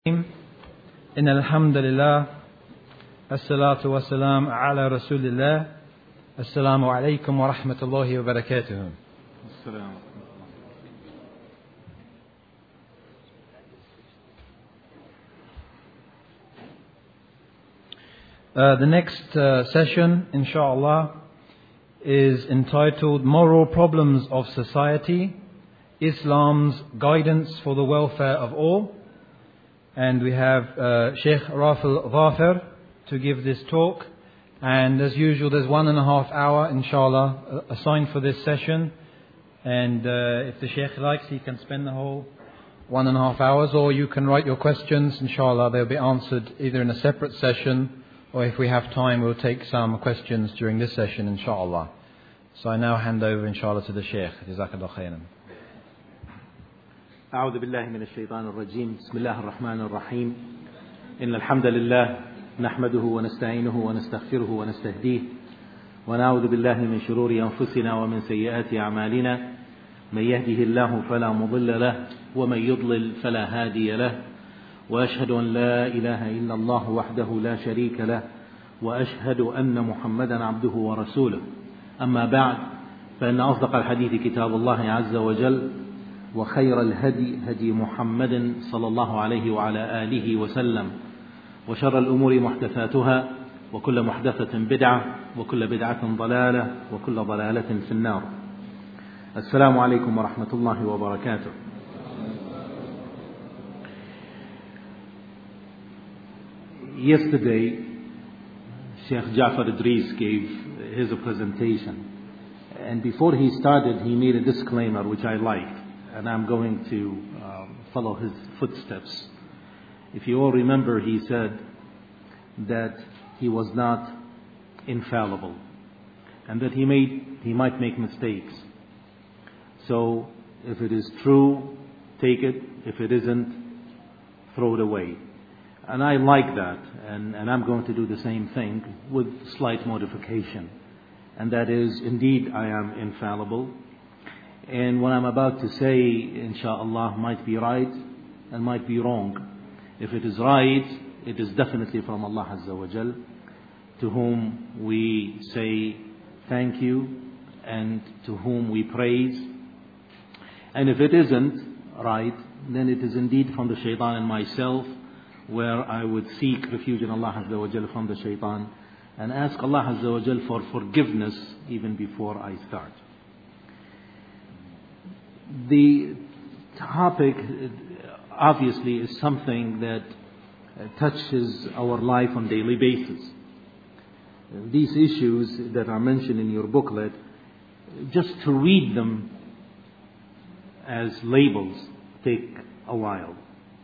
إن الحمد لله الصلاة والسلام على رسول الله السلام عليكم ورحمة الله وبركاته. السلام. The next session, inshallah, is entitled Moral Problems of Society, Islam's Guidance for the Welfare of All. And we have Sheikh Rafil Dhafir to give this talk. And as usual, there's 1.5 hours, inshallah, assigned for this session. And if the Sheikh likes, he can spend the whole 1.5 hours, or you can write your questions. Inshallah, they'll be answered either in a separate session, or if we have time, we'll take some questions during this session, inshallah. So I now hand over, inshallah, to the Sheikh. Jazakallah khairan. أعوذ بالله من الشيطان الرجيم. بسم الله الرحمن الرحيم. إن الحمد لله نحمده ونستعينه ونستغفره ونستهديه ونعوذ بالله من شرور أنفسنا ومن سيئات أعمالنا. من يهده الله فلا مضل له ومن يضلل فلا هادي له. وأشهد أن لا إله إلا الله وحده لا شريك له وأشهد أن محمدا عبده ورسوله. أما بعد، فإن أصدق الحديث كتاب الله عز وجل، وخير الهدي هدي محمد صلى الله عليه وعلى آله وسلم، وشر الأمور محدثاتها، وكل محدثة بدعة، وكل بدعة ضلالة، وكل ضلالة في النار. السلام عليكم ورحمة الله وبركاته. Yesterday, Sheikh Ja'far Idris gave his presentation, and before he started, he made a disclaimer which I liked, and I'm going to follow his footsteps. If you all remember, he said that he was not infallible, and that he might make mistakes. So, if it is true, take it. If it isn't, throw it away. And I like that, and I'm going to do the same thing with slight modification. And that is, indeed, I am infallible. And what I'm about to say, inshallah, might be right and might be wrong. If it is right, it is definitely from Allah Azza wa Jal, to whom we say thank you and to whom we praise. And if it isn't right, then it is indeed from the shaitan and myself, where I would seek refuge in Allah Azza wa Jal from the shaitan and ask Allah Azza wa Jal for forgiveness even before I start. The topic obviously is something that touches our life on a daily basis. These issues that are mentioned in your booklet, just to read them as labels take a while.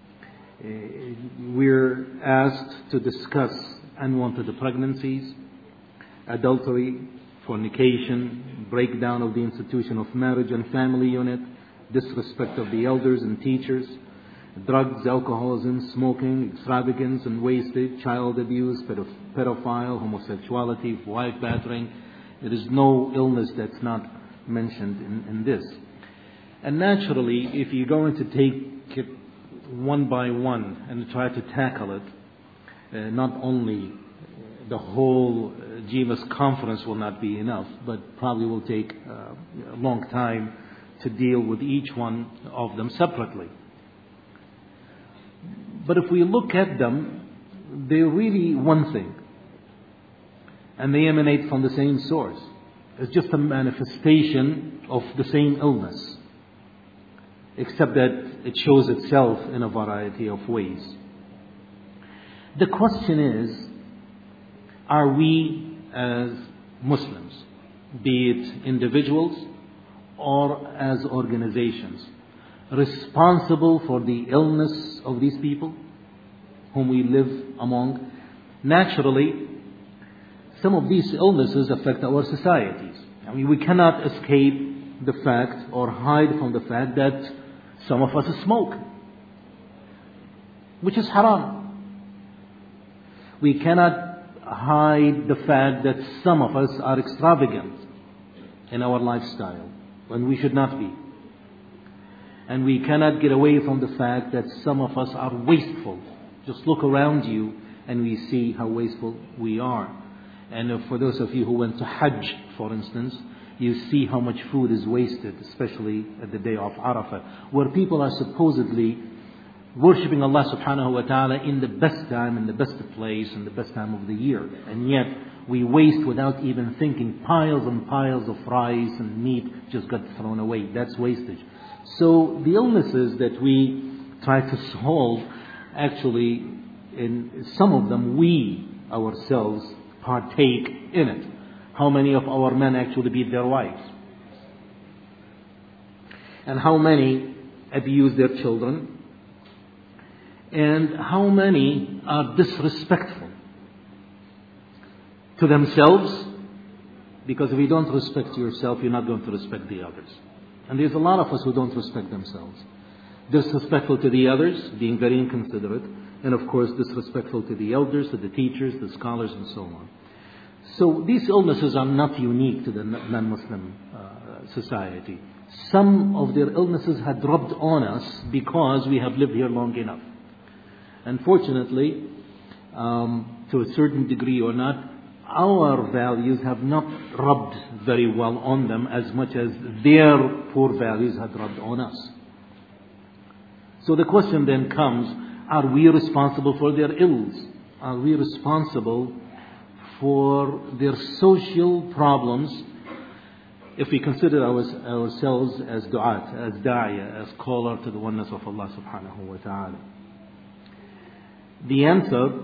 We're asked to discuss unwanted pregnancies, adultery, fornication, breakdown of the institution of marriage and family unit, disrespect of the elders and teachers, drugs, alcoholism, smoking, extravagance and wastage, child abuse, pedophile, homosexuality, wife battering. There is no illness that's not mentioned in this. And naturally, if you're going to take it one by one and try to tackle it, not only the whole GMS conference will not be enough, but probably will take a long time to deal with each one of them separately. But if we look at them, they're really one thing, and they emanate from the same source. It's just a manifestation of the same illness, except that it shows itself in a variety of ways. The question is, are we as Muslims, be it individuals or as organizations, responsible for the illness of these people whom we live among? Naturally, some of these illnesses affect our societies. I mean, we cannot escape the fact or hide from the fact that some of us smoke, which is haram. We cannot hide the fact that some of us are extravagant in our lifestyle when we should not be. And we cannot get away from the fact that some of us are wasteful. Just look around you and we see how wasteful we are. And for those of you who went to Hajj, for instance, you see how much food is wasted, especially at the day of Arafah, where people are supposedly worshipping Allah subhanahu wa ta'ala in the best time, in the best place, in the best time of the year. And yet, we waste without even thinking. Piles and piles of rice and meat just got thrown away. That's wastage. So, the illnesses that we try to solve, actually, in some of them, we ourselves partake in it. How many of our men actually beat their wives? And how many abuse their children? And how many are disrespectful to themselves? Because if you don't respect yourself, you're not going to respect the others. And there's a lot of us who don't respect themselves. Disrespectful to the others, being very inconsiderate. And of course, disrespectful to the elders, to the teachers, the scholars, and so on. So these illnesses are not unique to the non-Muslim society. Some of their illnesses had rubbed on us because we have lived here long enough. Unfortunately, to a certain degree or not, our values have not rubbed very well on them as much as their poor values had rubbed on us. So the question then comes, are we responsible for their ills? Are we responsible for their social problems if we consider ourselves as du'at, as da'iyah, as caller to the oneness of Allah subhanahu wa ta'ala? The answer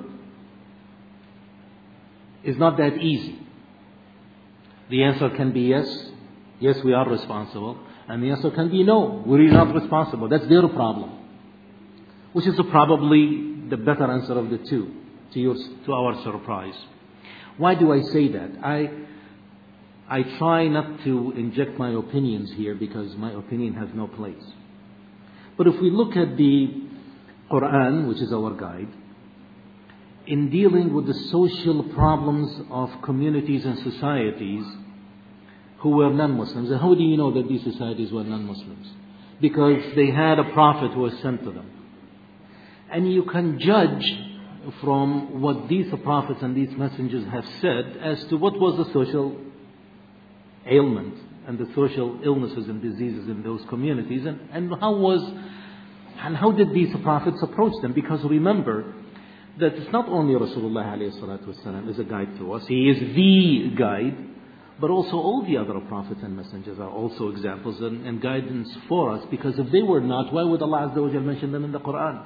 is not that easy. The answer can be yes. Yes, we are responsible. And the answer can be no, we're not responsible. That's their problem. Which is probably the better answer of the two, to our surprise. Why do I say that? I try not to inject my opinions here because my opinion has no place. But if we look at the Quran, which is our guide, in dealing with the social problems of communities and societies who were non-Muslims. And how do you know that these societies were non-Muslims? Because they had a prophet who was sent to them. And you can judge from what these prophets and these messengers have said as to what was the social ailment and the social illnesses and diseases in those communities, and how did these prophets approach them? Because remember that it's not only Rasulullah alayhi salatu wasalam is a guide to us, he is the guide, but also all the other prophets and messengers are also examples and guidance for us, because if they were not, why would Allah Azza wa Jal mention them in the Quran?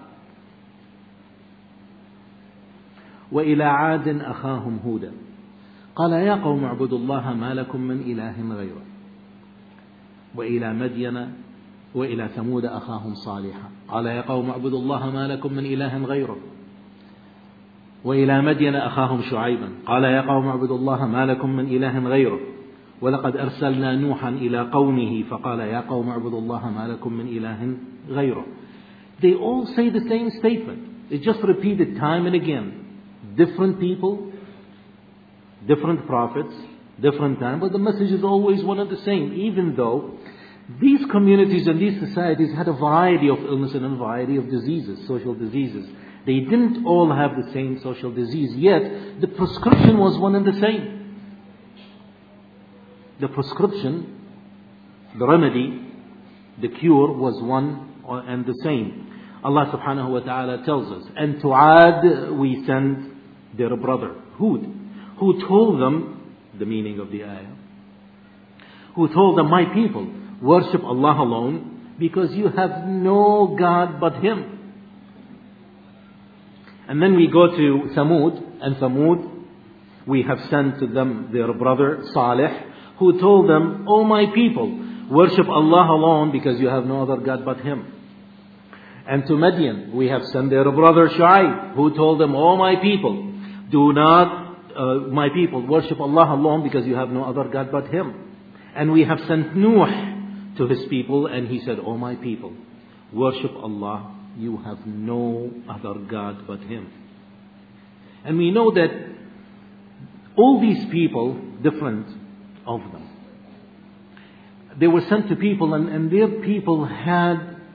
وَإِلَىٰ عَادٍ أَخَاهُمْ هُودًا قَالَ يَا قَوْمِ اعْبُدُوا اللَّهَ مَا لَكُم مِّنْ إِلَٰهٍ غَيْرُهُ وَإِلَىٰ مَدْيَنَ وَإِلَىٰ ثَمُودَ أَخَاهُمْ صَالِحًا قَالَ يَا قَوْمِ اعْبُدُوا اللَّهَ مَا لَكُم مِّنْ إِلَٰهٍ غَيْرُهُ وإلى مدين أخاهم شعيبا قال يا قوم اعبدوا الله ما لكم من إله غيره ولقد أرسلنا نوحا إلى قومه فقال يا قوم اعبدوا الله ما لكم من إله غيره. They all say the same statement. It's just repeated time and again. Different people, different prophets, different time, but the message is always one and the same, even though these communities and these societies had a variety of illness and a variety of diseases, social diseases. They didn't all have the same social disease, yet the prescription was one and the same. The prescription, the remedy, the cure was one and the same. Allah subhanahu wa ta'ala tells us, and to Ad we send their brother, Hud, who told them, the meaning of the ayah, who told them, my people, worship Allah alone, because you have no God but Him. And then we go to Thamud, and Thamud, we have sent to them their brother Salih, who told them, O my people, worship Allah alone because you have no other God but Him. And to Madian, we have sent their brother Shu'aib, who told them, O my people, my people, worship Allah alone because you have no other God but Him. And we have sent Nuh to his people, and he said, O my people, worship Allah, you have no other God but Him. And we know that all these people, different of them, they were sent to people, and their people had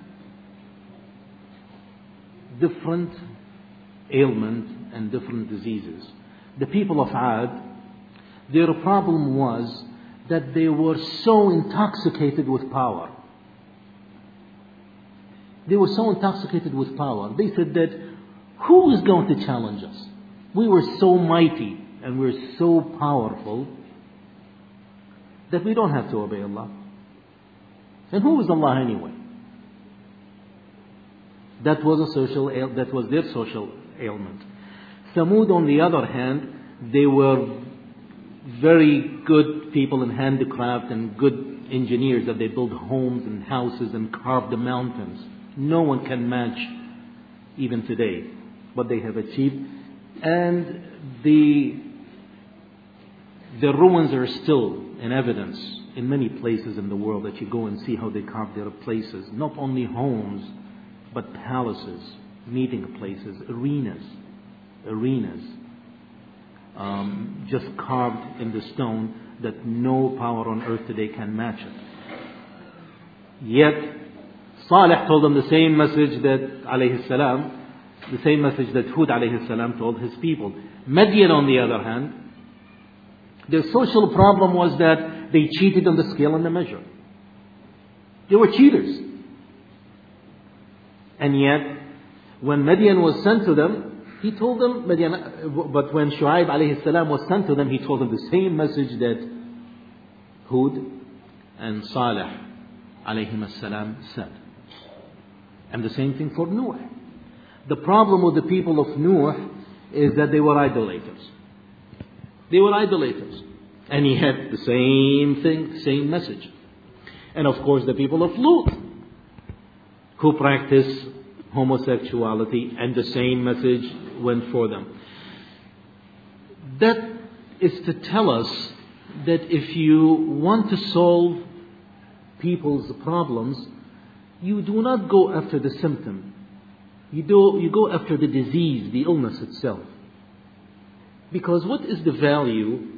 different ailments and different diseases. The people of Ad, their problem was that they were so intoxicated with power. They were so intoxicated with power. They said that, who is going to challenge us? We were so mighty and we're so powerful that we don't have to obey Allah. And who is Allah anyway? That was their social ailment. Thamud, on the other hand, they were very good people in handicraft and good engineers, that they built homes and houses and carved the mountains. No one can match, even today, what they have achieved. And the ruins are still in evidence in many places in the world, that you go and see how they carved their places. Not only homes, but palaces, meeting places, arenas, just carved in the stone, that no power on earth today can match it. Yet Salih told them the same message that alayhi salam, the same message that Hud alayhi salam told his people. Madian, on the other hand, their social problem was that they cheated on the scale and the measure. They were cheaters. And yet, when Madian was sent to them, he told them, but when Shu'aib alayhi salam was sent to them, he told them the same message that Hud and Salih alayhi salam said. And the same thing for Nuh. The problem with the people of Nuh is that they were idolaters. They were idolaters. And he had the same thing, same message. And of course the people of Lut, who practice homosexuality, and the same message went for them. That is to tell us that if you want to solve people's problems, you do not go after the symptom. You go after the disease, the illness itself. Because what is the value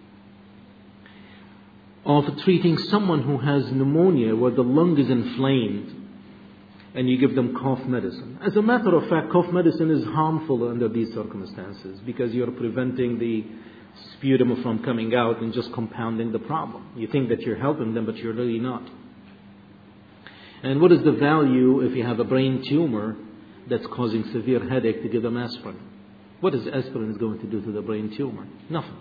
of treating someone who has pneumonia where the lung is inflamed and you give them cough medicine? As a matter of fact, cough medicine is harmful under these circumstances, because you're preventing the sputum from coming out and just compounding the problem. You think that you're helping them, but you're really not. And what is the value if you have a brain tumor that's causing severe headache to give them aspirin? What is aspirin is going to do to the brain tumor? Nothing.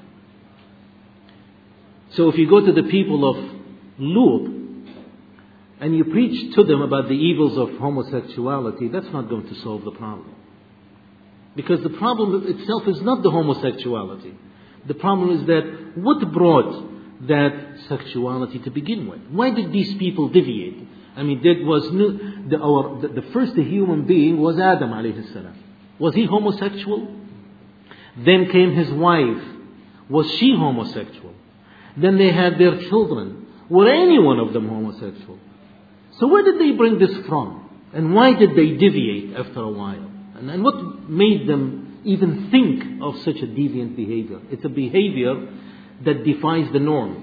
So if you go to the people of Lut and you preach to them about the evils of homosexuality, that's not going to solve the problem. Because the problem itself is not the homosexuality. The problem is that what brought that sexuality to begin with? Why did these people deviate? I mean, the first human being was Adam alayhi salam. Was he homosexual? Then came his wife. Was she homosexual? Then they had their children. Were any one of them homosexual? So where did they bring this from? And why did they deviate after a while? And what made them even think of such a deviant behavior? It's a behavior that defies the norm.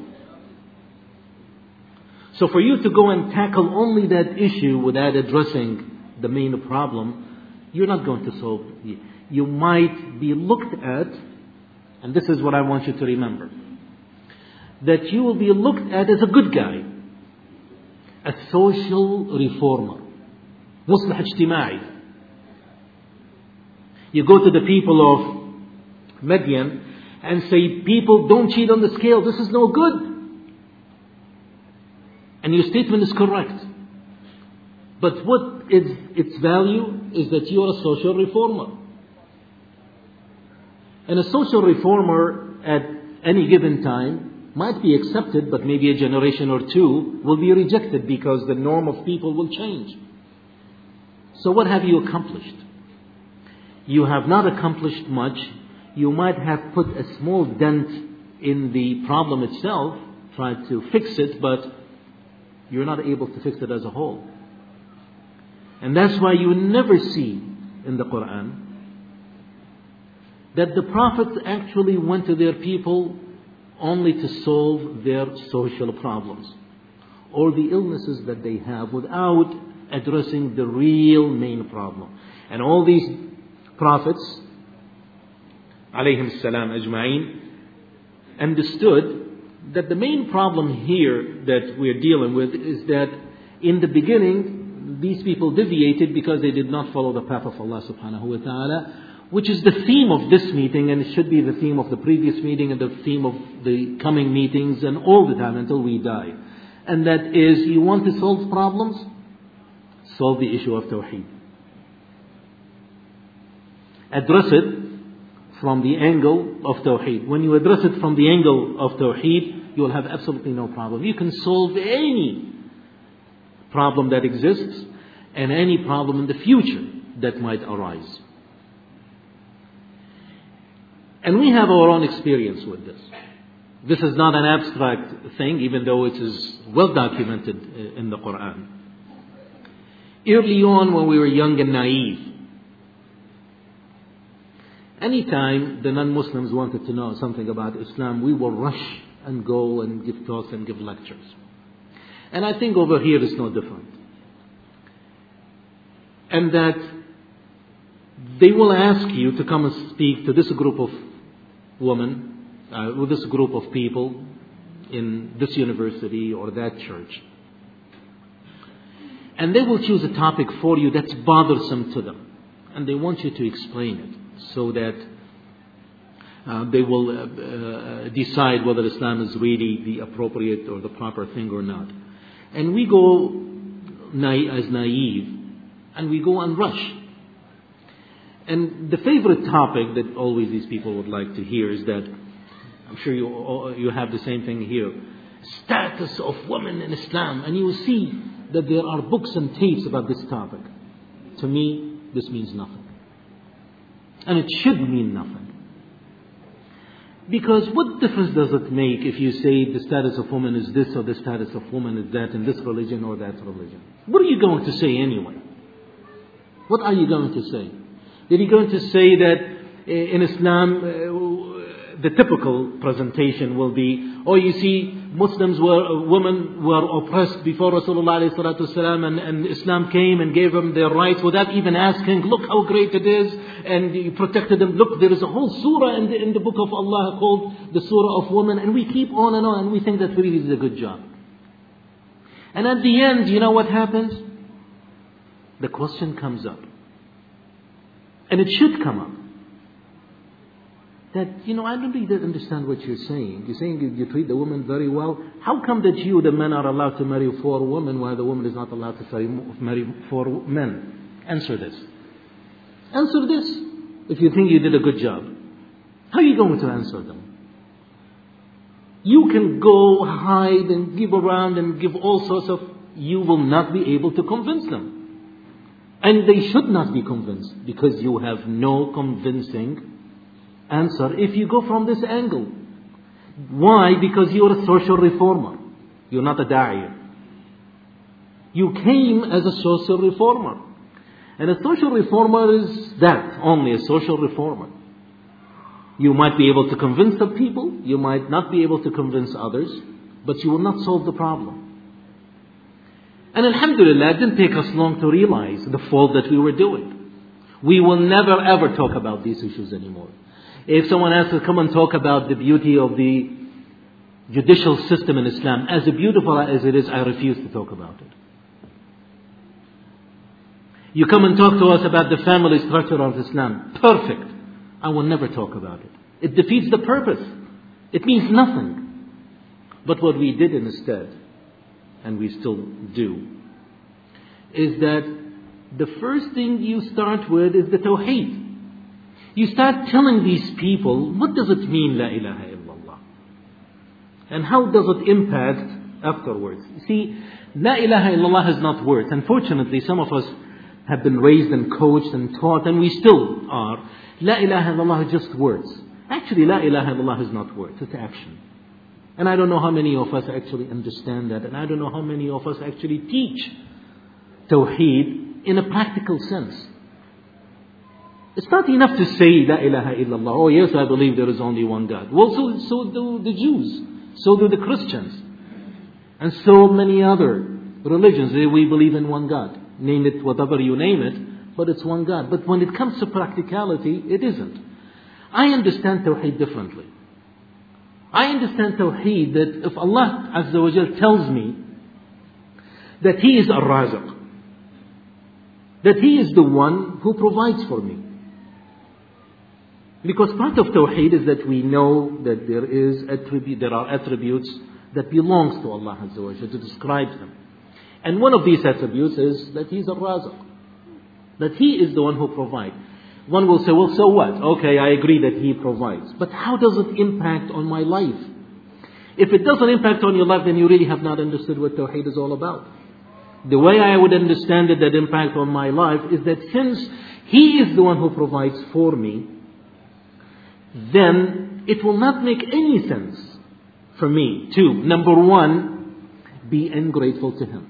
So for you to go and tackle only that issue without addressing the main problem, you're not going to solve it. You might be looked at, and this is what I want you to remember, that you will be looked at as a good guy, a social reformer, muslih ijtima'i. You go to the people of Madian and say, people, don't cheat on the scale, this is no good. And your statement is correct. But what is its value is that you are a social reformer. And a social reformer at any given time might be accepted, but maybe a generation or two will be rejected because the norm of people will change. So what have you accomplished? You have not accomplished much. You might have put a small dent in the problem itself, tried to fix it, but you're not able to fix it as a whole. And that's why you never see in the Quran that the prophets actually went to their people only to solve their social problems or the illnesses that they have without addressing the real main problem. And all these prophets, alayhim salam ajma'in, understood that the main problem here that we're dealing with is that in the beginning, these people deviated because they did not follow the path of Allah subhanahu wa ta'ala, which is the theme of this meeting, and it should be the theme of the previous meeting and the theme of the coming meetings and all the time until we die. And that is, you want to solve problems? Solve the issue of Tawheed. Address it from the angle of Tawheed. When you address it from the angle of Tawheed, you will have absolutely no problem. You can solve any problem that exists and any problem in the future that might arise. And we have our own experience with this. This is not an abstract thing, even though it is well documented in the Quran. Early on, when we were young and naive, anytime the non-Muslims wanted to know something about Islam, we will rush and go and give talks and give lectures. And I think over here it's no different. And that they will ask you to come and speak to this group of women, with this group of people in this university or that church. And they will choose a topic for you that's bothersome to them. And they want you to explain it so that they will decide whether Islam is really the appropriate or the proper thing or not. And we go as naive, and we go and rush. And the favorite topic that always these people would like to hear is that, I'm sure you have the same thing here, status of women in Islam. And you will see that there are books and tapes about this topic. To me, this means nothing. And it should mean nothing. Because what difference does it make if you say the status of woman is this or the status of woman is that in this religion or that religion? What are you going to say anyway? What are you going to say? Are you going to say that in Islam, the typical presentation will be, oh, you see, women were oppressed before Rasulullah ﷺ, and Islam came and gave them their rights without even asking, look how great it is, and you protected them. Look, there is a whole surah in the book of Allah called the Surah of Women, and we keep on, and we think that really is a good job. And at the end, you know what happens? The question comes up. And it should come up. That, I don't really understand what you're saying. You're saying you treat the woman very well. How come that you, the men, are allowed to marry 4 women while the woman is not allowed to marry 4 men? Answer this. Answer this if you think you did a good job. How are you going to answer them? You can go hide and give around and give all sorts of... You will not be able to convince them. And they should not be convinced because you have no convincing answer if you go from this angle. Why? Because you're a social reformer. You're not a da'iyah. You came as a social reformer. And a social reformer is that, only a social reformer. You might be able to convince some people, you might not be able to convince others, but you will not solve the problem. And alhamdulillah, it didn't take us long to realize the fault that we were doing. We will never ever talk about these issues anymore. If someone asks to come and talk about the beauty of the judicial system in Islam, as beautiful as it is, I refuse to talk about it. You come and talk to us about the family structure of Islam. Perfect. I will never talk about it. It defeats the purpose. It means nothing. But what we did instead, and we still do, is that the first thing you start with is the Tawheed. You start telling these people, what does it mean, La ilaha illallah? And how does it impact afterwards? You see, La ilaha illallah has not worked. Unfortunately, some of us have been raised and coached and taught, and we still are. La ilaha illallah is just words. Actually, La ilaha illallah is not words, it's action. And I don't know how many of us actually understand that, and I don't know how many of us actually teach Tawheed in a practical sense. It's not enough to say La ilaha illallah. Oh yes, I believe there is only one God. Well, so do the Jews. So do the Christians. And so many other religions. We believe in one God. Name it whatever you name it. but it's one God. But when it comes to practicality, it isn't. I understand Tawheed differently. I understand Tawheed that if Allah Azza wa Jal tells me that He is Ar-Raziq, that He is the one who provides for me. Because part of Tawheed is that we know that there are attributes that belongs to Allah Azza wa Jal, to describe Him. And one of these attributes is that He is Ar-Raziq, that He is the one who provides. One will say, well, so what? Okay, I agree that He provides. But how does it impact on my life? If it doesn't impact on your life, then you really have not understood what Tawheed is all about. The way I would understand it, that impact on my life, is that since He is the one who provides for me, then it will not make any sense for me to, number one, be ungrateful to Him.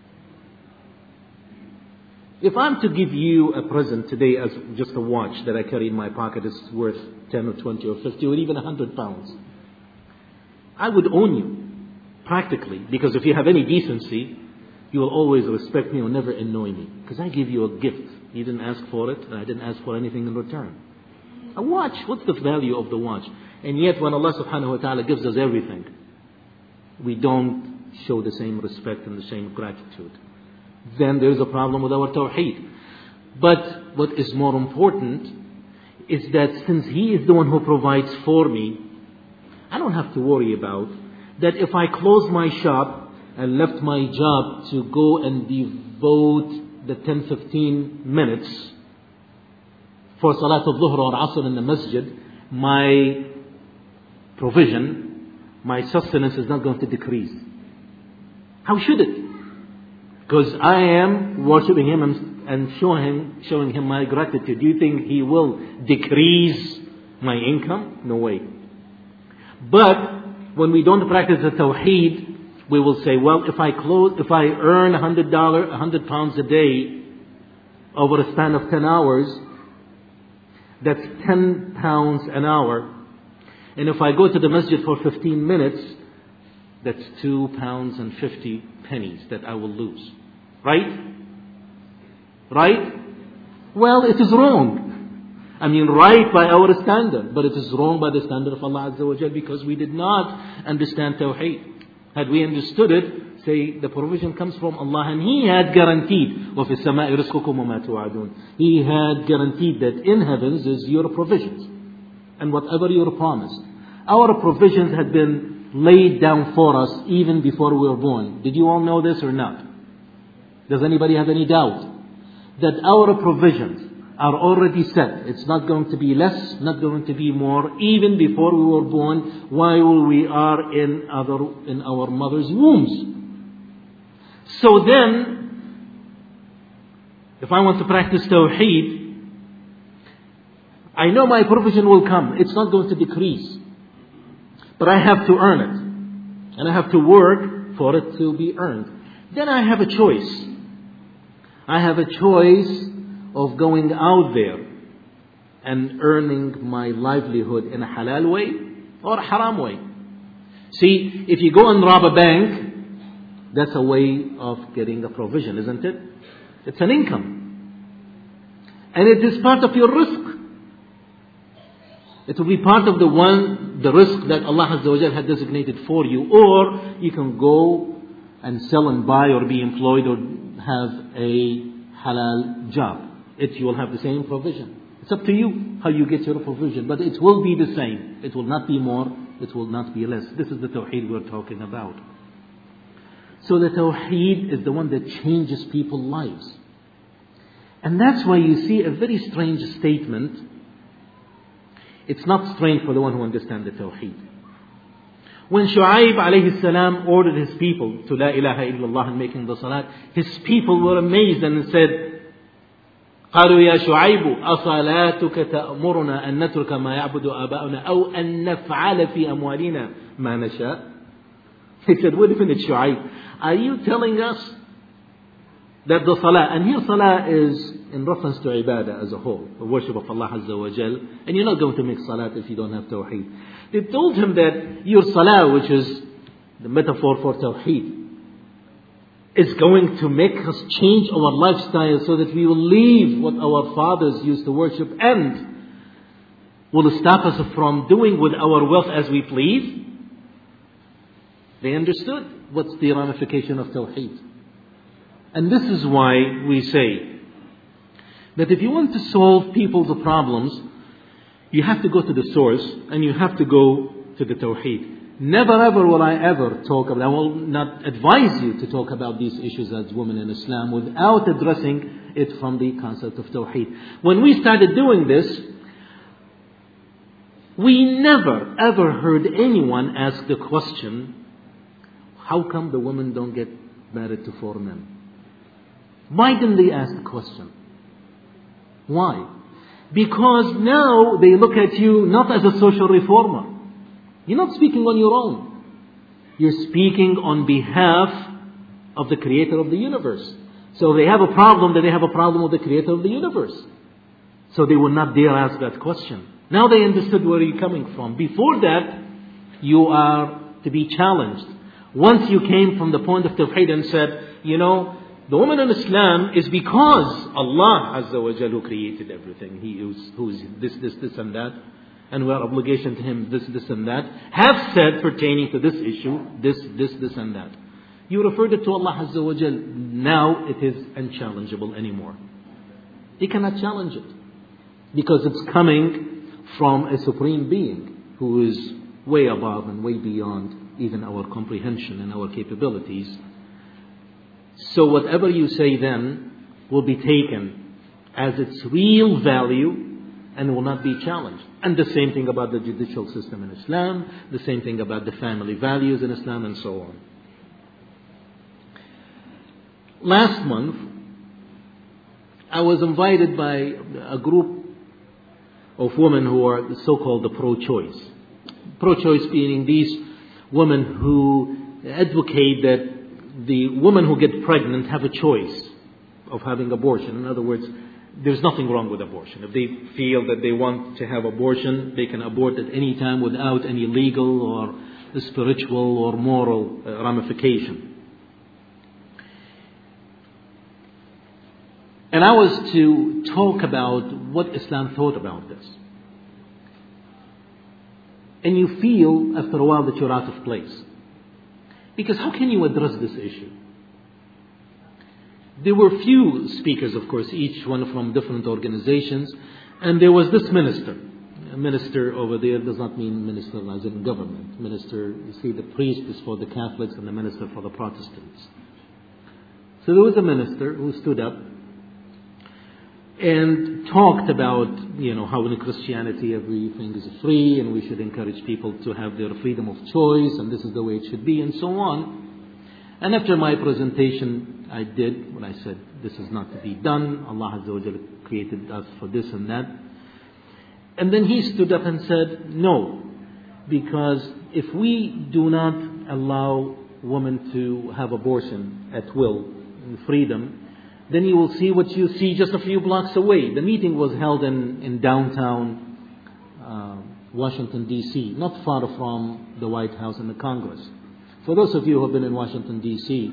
If I'm to give you a present today as just a watch that I carry in my pocket, is worth 10 or 20 or 50 or even 100 pounds, I would own you, practically. Because if you have any decency, you will always respect me or never annoy me. Because I give you a gift. You didn't ask for it, and I didn't ask for anything in return. A watch, what's the value of the watch? And yet when Allah subhanahu wa ta'ala gives us everything, we don't show the same respect and the same gratitude. Then there's a problem with our Tawheed. But what is more important is that since He is the one who provides for me, I don't have to worry about that if I close my shop and left my job to go and devote the 10-15 minutes for Salat al-Dhuhr or Asr in the masjid, my provision, my sustenance is not going to decrease. How should it? Because I am worshipping Him and showing Him my gratitude. Do you think He will decrease my income? No way. But when we don't practice the Tawheed, we will say, well, if I earn £100 a day over a span of 10 hours, that's £10 an hour. And if I go to the masjid for 15 minutes, that's £2.50 that I will lose. Right? Right? Well, it is wrong. I mean, right by our standard, but it is wrong by the standard of Allah Azza wa Jal, because we did not understand Tawheed. Had we understood it, say the provision comes from Allah, and He had guaranteed, وَفِي السَّمَاءِ رِزْقُكُمْ وَمَا تُوعَدُونَ. He had guaranteed that in heavens is your provisions and whatever you're promised. Our provisions had been laid down for us even before we were born. Did you all know this or not? Does anybody have any doubt that our provisions are already set? It's not going to be less, not going to be more, even before we were born, while we are in our mother's wombs. So then, if I want to practice Tawheed, I know my provision will come. It's not going to decrease. But I have to earn it. And I have to work for it to be earned. Then I have a choice. I have a choice of going out there and earning my livelihood in a halal way or a haram way. See, if you go and rob a bank, that's a way of getting a provision, isn't it? It's an income. And it is part of your risk. It will be part of the risk that Allah Azza wa Jal had designated for you. Or you can go and sell and buy or be employed or have a halal job. You will have the same provision. It's up to you how you get your provision. But it will be the same. It will not be more. It will not be less. This is the Tawheed we're talking about. So the Tawheed is the one that changes people's lives. And that's why you see a very strange statement. It's not strange for the one who understands the Tawheed. When Shu'aib alayhi salam ordered his people to La ilaha illallah and making the salat, his people were amazed and said, قالوا يا شعيب أصلاتك تأمرنا أن نترك ما يعبد آباؤنا أو أن نفعل في أموالنا ما نشاء. He said, wait a minute, Shu'aib, are you telling us that the salah, and here salah is in reference to ibadah as a whole, the worship of Allah Azza wa Jal, and you're not going to make salat if you don't have Tawheed. They told him that your salah, which is the metaphor for Tawheed, is going to make us change our lifestyle so that we will leave what our fathers used to worship and will stop us from doing with our wealth as we please. They understood what's the ramification of Tawheed. And this is why we say that if you want to solve people's problems, you have to go to the source and you have to go to the Tawheed. Never ever will I ever talk about, I will not advise you to talk about these issues as women in Islam without addressing it from the concept of Tawheed. When we started doing this, we never ever heard anyone ask the question, how come the women don't get married to 4 men? Why didn't they ask the question? Why? Because now they look at you not as a social reformer. You're not speaking on your own. You're speaking on behalf of the creator of the universe. So they have a problem, then they have a problem with the creator of the universe. So they will not dare ask that question. Now they understood where you're coming from. Before that, you are to be challenged. Once you came from the point of Tawheed and said, the woman in Islam is because Allah Azza wa Jal who created everything. He who is this and that. And we are obligation to Him, this and that. Have said pertaining to this issue, this and that. You referred it to Allah Azza wa Jal. Now it is unchallengeable anymore. You cannot challenge it. Because it's coming from a supreme being who is way above and way beyond even our comprehension and our capabilities. So whatever you say then will be taken as its real value and will not be challenged. And the same thing about the judicial system in Islam, the same thing about the family values in Islam, and so on. Last month, I was invited by a group of women who are so-called the pro-choice. Pro-choice meaning these women who advocate that the women who get pregnant have a choice of having abortion. In other words, there's nothing wrong with abortion. If they feel that they want to have abortion, they can abort at any time without any legal or spiritual or moral ramification. And I was to talk about what Islam thought about this. And you feel after a while that you're out of place. Because how can you address this issue? There were few speakers, of course, each one from different organizations. And there was this minister. A minister over there does not mean minister as in government. Minister, you see, the priest is for the Catholics and the minister for the Protestants. So there was a minister who stood up and talked about, how in Christianity everything is free and we should encourage people to have their freedom of choice and this is the way it should be and so on. And after my presentation, I did when I said, this is not to be done. Allah Azza wa Jalla created us for this and that. And then he stood up and said, no, because if we do not allow women to have abortion at will and freedom, then you will see what you see just a few blocks away. The meeting was held in downtown Washington, D.C., not far from the White House and the Congress. For those of you who have been in Washington, D.C.,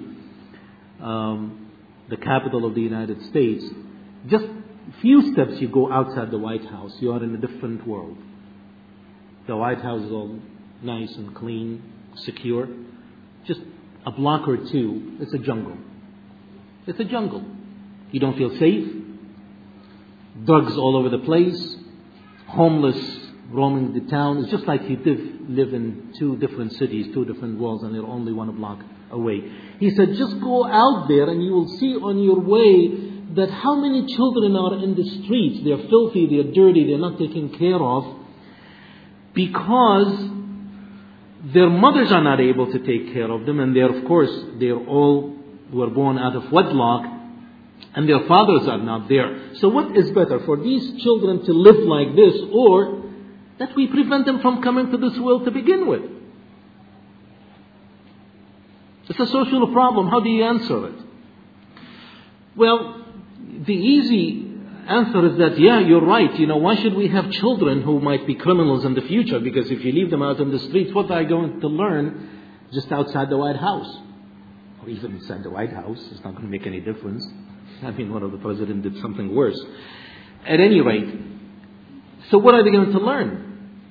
the capital of the United States, just a few steps you go outside the White House, you are in a different world. The White House is all nice and clean, secure. Just a block or two, it's a jungle. It's a jungle. You don't feel safe. Drugs all over the place. Homeless roaming the town. It's just like you live in 2 different cities, 2 different worlds, and they're only 1 block away. He said, just go out there and you will see on your way that how many children are in the streets. They're filthy, they're dirty, they're not taken care of because their mothers are not able to take care of them, and they're all were born out of wedlock, and their fathers are not there. So what is better, for these children to live like this, or that we prevent them from coming to this world to begin with? It's a social problem. How do you answer it? Well, the easy answer is that, yeah, you're right. Why should we have children who might be criminals in the future? Because if you leave them out in the streets, what are they going to learn just outside the White House? or even inside the White House. It's not going to make any difference. I mean, one of the presidents did something worse. At any rate, so what are they going to learn?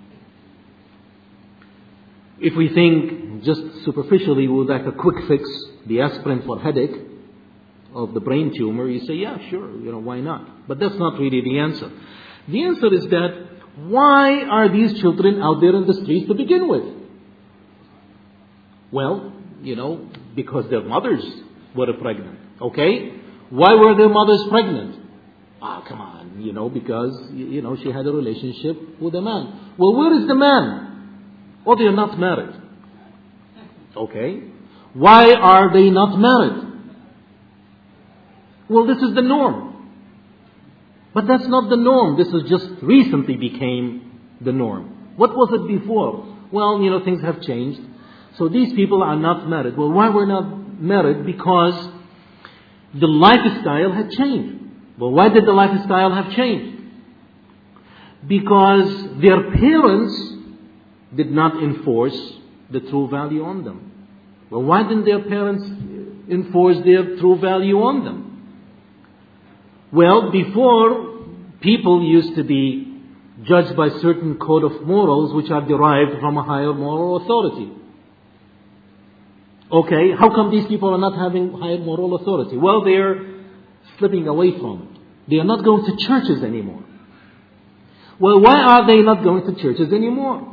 If we think just superficially with like a quick fix, the aspirin for headache of the brain tumor, you say, yeah, sure, why not? But that's not really the answer. The answer is that why are these children out there in the streets to begin with? Well, because their mothers were pregnant. Okay? Why were their mothers pregnant? Come on, because, she had a relationship with a man. Well, where is the man? Oh, they are not married. Okay. Why are they not married? Well, this is the norm. But that's not the norm. This is just recently became the norm. What was it before? Well, things have changed. So these people are not married. Well, why were not married? Because the lifestyle had changed. Well, why did the lifestyle have changed? Because their parents did not enforce the true value on them. Well, why didn't their parents enforce their true value on them? Well, before, people used to be judged by certain code of morals which are derived from a higher moral authority. Okay, how come these people are not having higher moral authority? Well, they're slipping away from it. They are not going to churches anymore. Well, why are they not going to churches anymore?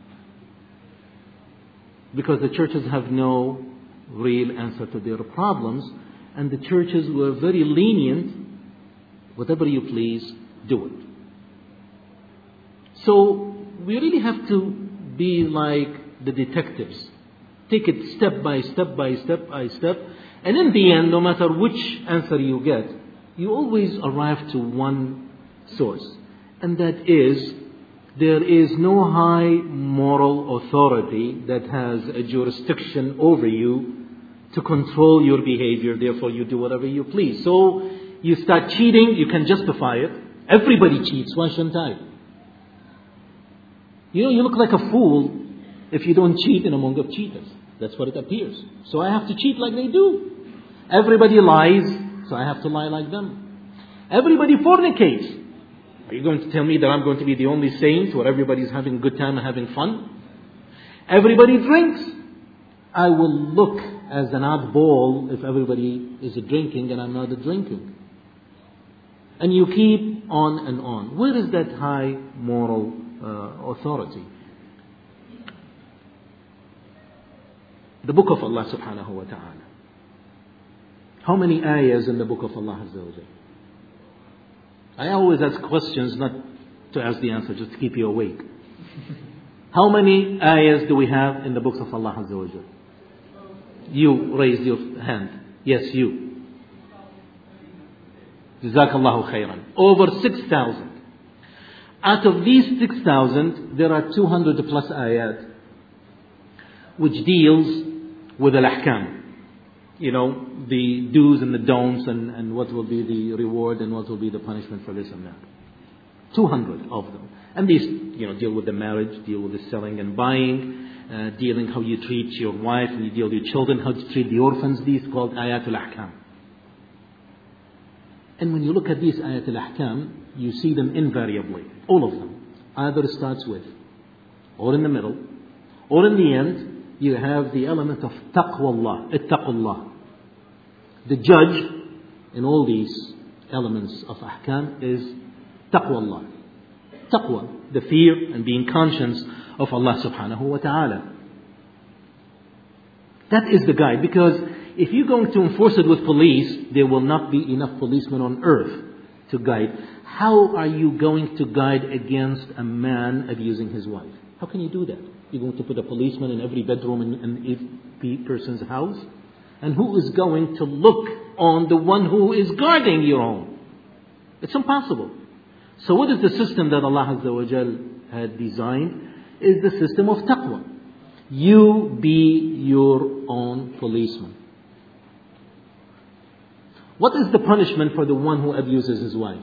Because the churches have no real answer to their problems, and the churches were very lenient. Whatever you please, do it. So we really have to be like the detectives. Take it step by step by step by step. And in the end, no matter which answer you get, you always arrive to one source. And that is, there is no high moral authority that has a jurisdiction over you to control your behavior. Therefore, you do whatever you please. So, you start cheating, you can justify it. Everybody cheats, why shouldn't I? You look like a fool if you don't cheat in among the cheaters. That's what it appears. So I have to cheat like they do. Everybody lies, so I have to lie like them. Everybody fornicates. Are you going to tell me that I'm going to be the only saint where everybody's having a good time and having fun? Everybody drinks. I will look as an oddball if everybody is drinking and I'm not drinking. And you keep on and on. Where is that high moral authority? The book of Allah subhanahu wa ta'ala. How many ayahs in the book of Allah Azza wa Jal? I always ask questions not to ask the answer, just to keep you awake. How many ayahs do we have in the books of Allah Azza wa Jal? You raised your hand. Yes, you. Jazakallahu khairan. Over 6,000. Out of these 6,000, there are 200 plus ayat which deals with al-ahkam. The do's and the don'ts and what will be the reward and what will be the punishment for this and that. 200 of them. And these, deal with the marriage, deal with the selling and buying, dealing how you treat your wife and you deal with your children, how to treat the orphans. These called ayatul ahkam. And when you look at these ayatul ahkam, you see them invariably. All of them. Either starts with, or in the middle, or in the end, you have the element of taqwallah, ittaqullah. The judge in all these elements of ahkam is taqwallah. Taqwa, the fear and being conscious of Allah subhanahu wa ta'ala. That is the guide, because if you're going to enforce it with police, there will not be enough policemen on earth to guide. How are you going to guide against a man abusing his wife? How can you do that? You're going to put a policeman in every bedroom in each person's house? And who is going to look on the one who is guarding your home? It's impossible. So what is the system that Allah Azza wa Jal had designed? Is the system of taqwa. You be your own policeman. What is the punishment for the one who abuses his wife?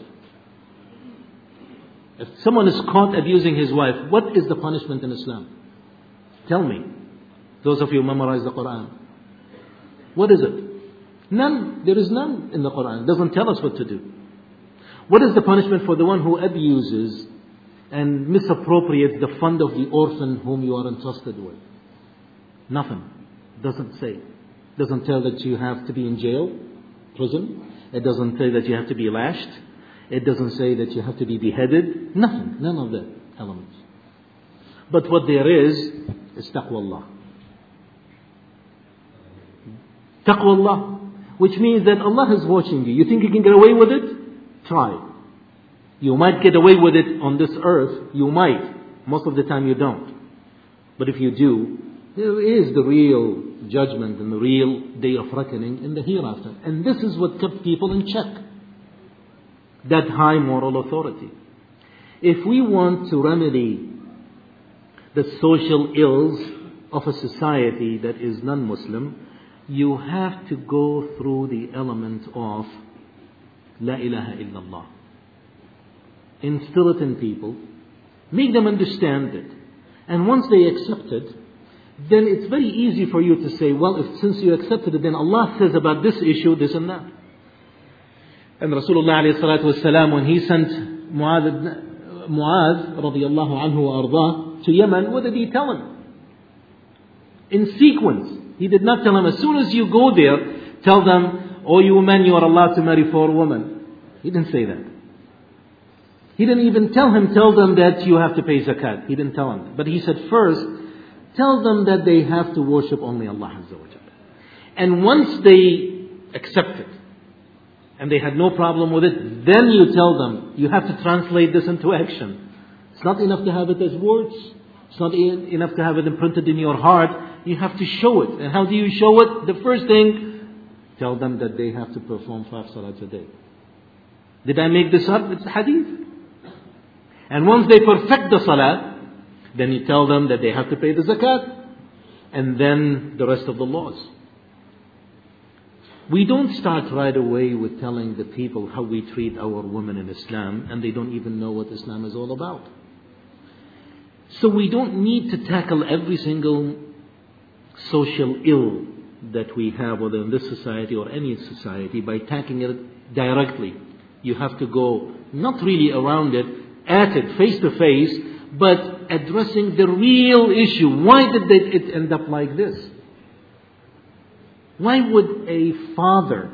If someone is caught abusing his wife, what is the punishment in Islam? Tell me. Those of you who memorize the Quran. What is it? None. There is none in the Quran. It doesn't tell us what to do. What is the punishment for the one who abuses and misappropriates the fund of the orphan whom you are entrusted with? Nothing. Doesn't say. Doesn't tell that you have to be in jail, prison. It doesn't say that you have to be lashed. It doesn't say that you have to be beheaded. Nothing. None of that elements. But what there is taqwallah. Taqwallah. Which means that Allah is watching you. You think you can get away with it? Try. You might get away with it on this earth. You might. Most of the time you don't. But if you do, there is the real judgment and the real day of reckoning in the hereafter. And this is what kept people in check. That high moral authority. If we want to remedy the social ills of a society that is non-Muslim, you have to go through the element of La ilaha illallah. Instill it in people. Make them understand it. And once they accept it, then it's very easy for you to say, well, since you accepted it, then Allah says about this issue, this and that. And Rasulullah alayhi salatu wasalam, when he sent Mu'adh radiyallahu anhu wa ardah to Yemen, what did he tell him? In sequence. He did not tell him, as soon as you go there, tell them, oh you men, you are allowed to marry 4 women. He didn't say that. He didn't even tell them that you have to pay zakat. He didn't tell him. But he said, first, tell them that they have to worship only Allah Azza wa Jalla. And once they accept it, and they had no problem with it, then you tell them, you have to translate this into action. It's not enough to have it as words. It's not enough to have it imprinted in your heart. You have to show it. And how do you show it? The first thing, tell them that they have to perform 5 salats a day. Did I make this up? It's a hadith. And once they perfect the salat, then you tell them that they have to pay the zakat. And then the rest of the laws. We don't start right away with telling the people how we treat our women in Islam, and they don't even know what Islam is all about. So we don't need to tackle every single social ill that we have, whether in this society or any society, by tackling it directly. You have to go not really around it, at it, face to face, but addressing the real issue. Why did it end up like this? Why would a father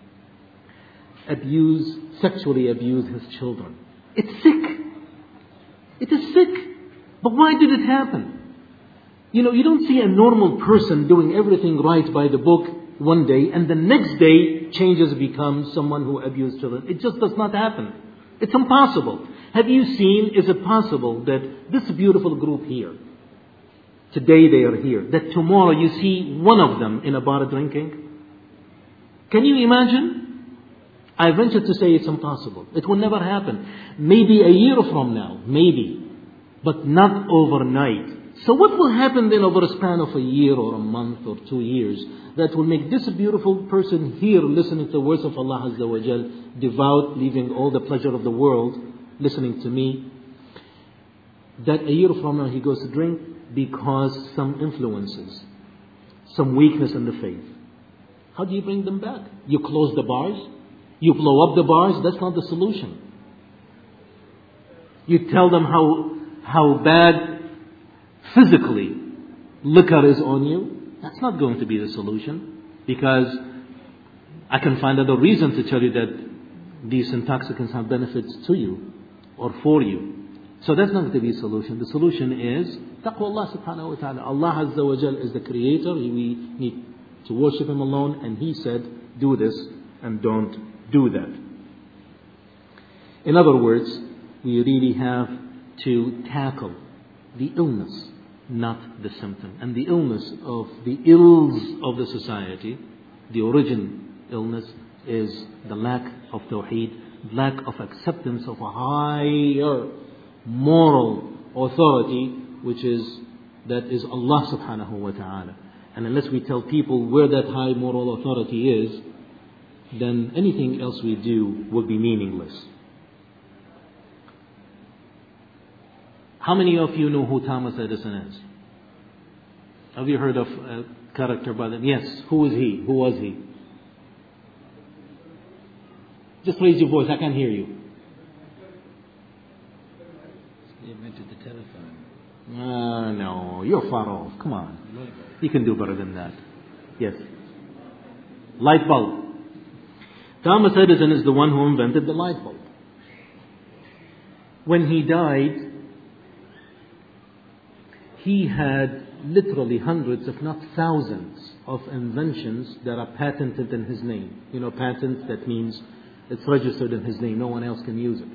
sexually abuse his children? It's sick. It is sick. But why did it happen? You don't see a normal person doing everything right by the book one day and the next day changes, becomes someone who abused children. It just does not happen. It's impossible. Have you seen, is it possible that this beautiful group here, today they are here, that tomorrow you see one of them in a bar drinking? Can you imagine? I venture to say it's impossible. It will never happen. Maybe a year from now, maybe, but not overnight. So what will happen then over a span of a year or a month or 2 years that will make this beautiful person here listening to the words of Allah Azza wa Jal, devout, leaving all the pleasure of the world, listening to me, that a year from now he goes to drink because some influences, some weakness in the faith. How do you bring them back? You close the bars? You blow up the bars? That's not the solution. You tell them how bad physically liquor is on you. That's not going to be the solution, because I can find other reason to tell you that these intoxicants have benefits to you or for you. So that's not going to be a solution. The solution is taqwa Allah subhanahu wa ta'ala. Allah Azza wa Jal is the creator. We need to worship Him alone, and He said, do this and don't do that. In other words, we really have to tackle the illness, not the symptom. And the illness of the ills of the society, the origin illness, is the lack of tawheed, lack of acceptance of a higher moral authority, that is Allah subhanahu wa ta'ala. And unless we tell people where that high moral authority is, then anything else we do will be meaningless. How many of you know who Thomas Edison is? Have you heard of a character by them? Yes. Who is he? Who was he? Just raise your voice. I can't hear you. He invented the telephone. No, you're far off. Come on. You can do better than that. Yes. Light bulb. Thomas Edison is the one who invented the light bulb. When he died, he had literally hundreds, if not thousands, of inventions that are patented in his name. You know, patent, that means it's registered in his name. No one else can use it.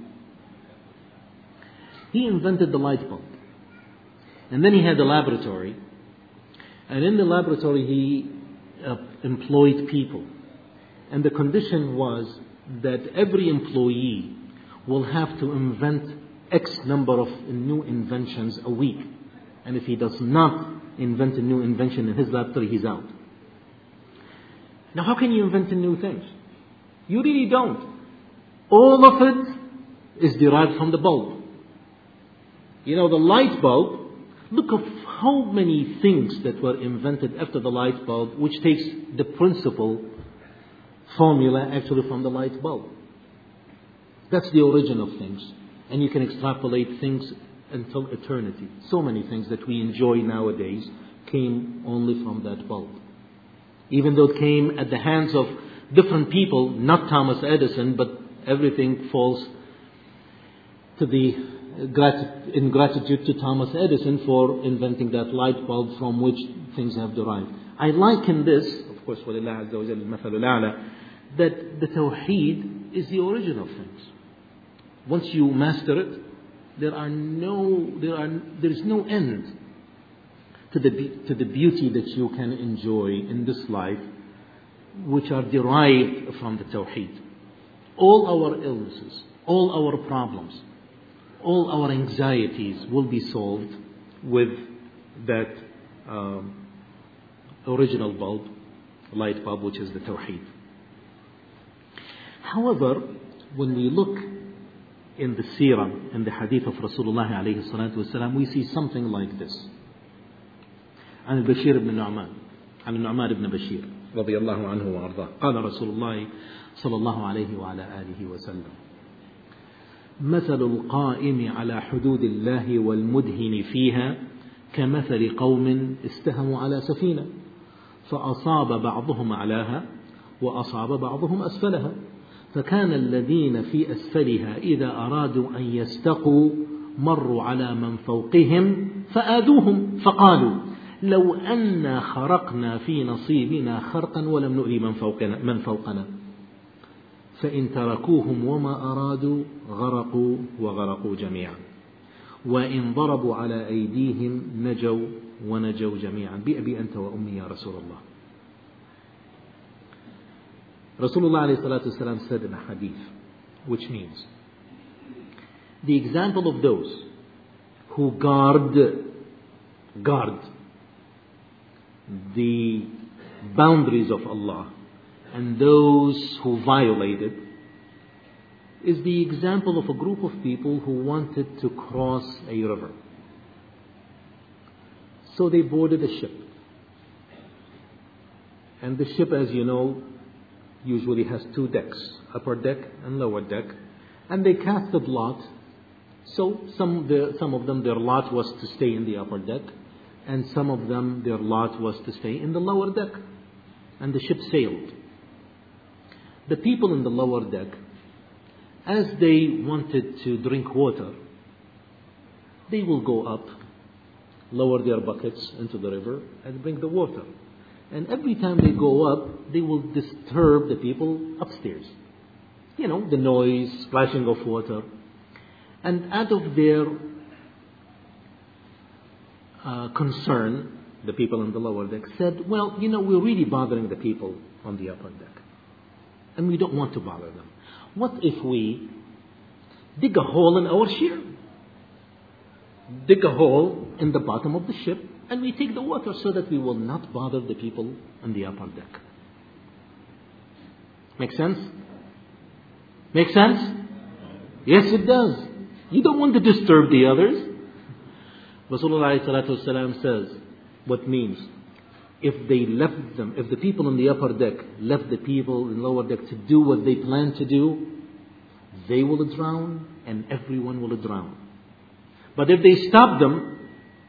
He invented the light bulb. And then he had a laboratory. And in the laboratory he employed people. And the condition was that every employee will have to invent X number of new inventions a week. And if he does not invent a new invention in his laboratory, he's out. Now, how can you invent new things? You really don't. All of it is derived from the bulb. You know, the light bulb, look of how many things that were invented after the light bulb, which takes the principal formula actually from the light bulb. That's the origin of things. And you can extrapolate things until eternity. So many things that we enjoy nowadays came only from that bulb. Even though it came at the hands of different people, not Thomas Edison, but everything falls to the ingratitude to Thomas Edison for inventing that light bulb from which things have derived. I liken this, of course, وَلِلَّهِ عَزَّ وَجَلَّ الْمَثَلُ الْأَعْلَى, that the Tawheed is the origin of things. Once you master it, there is no end to the beauty that you can enjoy in this life, which are derived from the Tawheed. All our illnesses, all our problems, all our anxieties will be solved with that original bulb, light bulb, which is the Tawheed. However, when we look in the seerah, in the hadith of Rasulullah alayhi salatu wasalam, we see something like this. عن البشير بن النعمان عن النعمان بن بشير رضي الله عنه وأرضاه قال رسول الله صلى الله عليه وعلى آله وسلم مثل القائم على حدود الله والمدهن فيها كمثل قوم استهموا على سفينة فأصاب بعضهم أعلاها وأصاب بعضهم أسفلها فكان الذين في أسفلها إذا أرادوا أن يستقوا مروا على من فوقهم فآذوهم فقالوا لو أن خرقنا في نصيبنا خرقا ولم نؤذي من فوقنا فإن تركوهم وما أرادوا غرقوا وغرقوا جميعا وإن ضربوا على أيديهم نجوا ونجوا جميعا بأبي أنت وأمي يا رسول الله. Rasulullah alayhi salatu wasalam said in a hadith, which means the example of those who guard the boundaries of Allah and those who violate it is the example of a group of people who wanted to cross a river. So they boarded a ship. And the ship, as you know, usually has two decks, upper deck and lower deck. And they casted lot. So some of them, their lot was to stay in the upper deck. And some of them, their lot was to stay in the lower deck. And the ship sailed. The people in the lower deck, as they wanted to drink water, they will go up, lower their buckets into the river, and bring the water. And every time they go up, they will disturb the people upstairs. You know, the noise, splashing of water. And out of their concern, the people on the lower deck said, well, you know, we're really bothering the people on the upper deck. And we don't want to bother them. What if we dig a hole in our ship? Dig a hole in the bottom of the ship, and we take the water so that we will not bother the people on the upper deck. Make sense? Make sense? Yes, it does. You don't want to disturb the others. Rasulullah ﷺ says, What means, if the people in the upper deck left the people in lower deck to do what they plan to do, they will drown and everyone will drown. But if they stop them,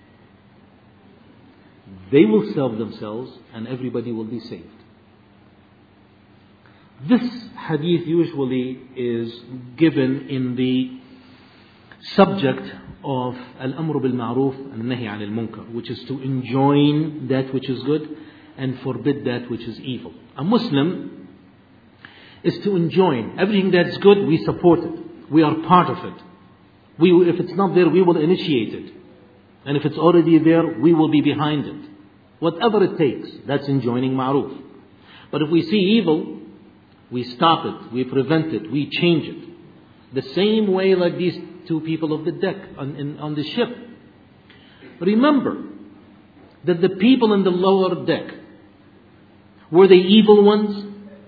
they will save themselves and everybody will be saved. This hadith usually is given in the subject of al-amr bil-ma'ruf and nahy anil munkar, which is to enjoin that which is good and forbid that which is evil. A Muslim is to enjoin everything that's good. We support it. We are part of it. If it's not there, we will initiate it. And if it's already there, we will be behind it. Whatever it takes, that's enjoining ma'ruf. But if we see evil, we stop it, we prevent it, we change it. The same way like these two people of the deck on the ship. Remember that the people in the lower deck, were they evil ones?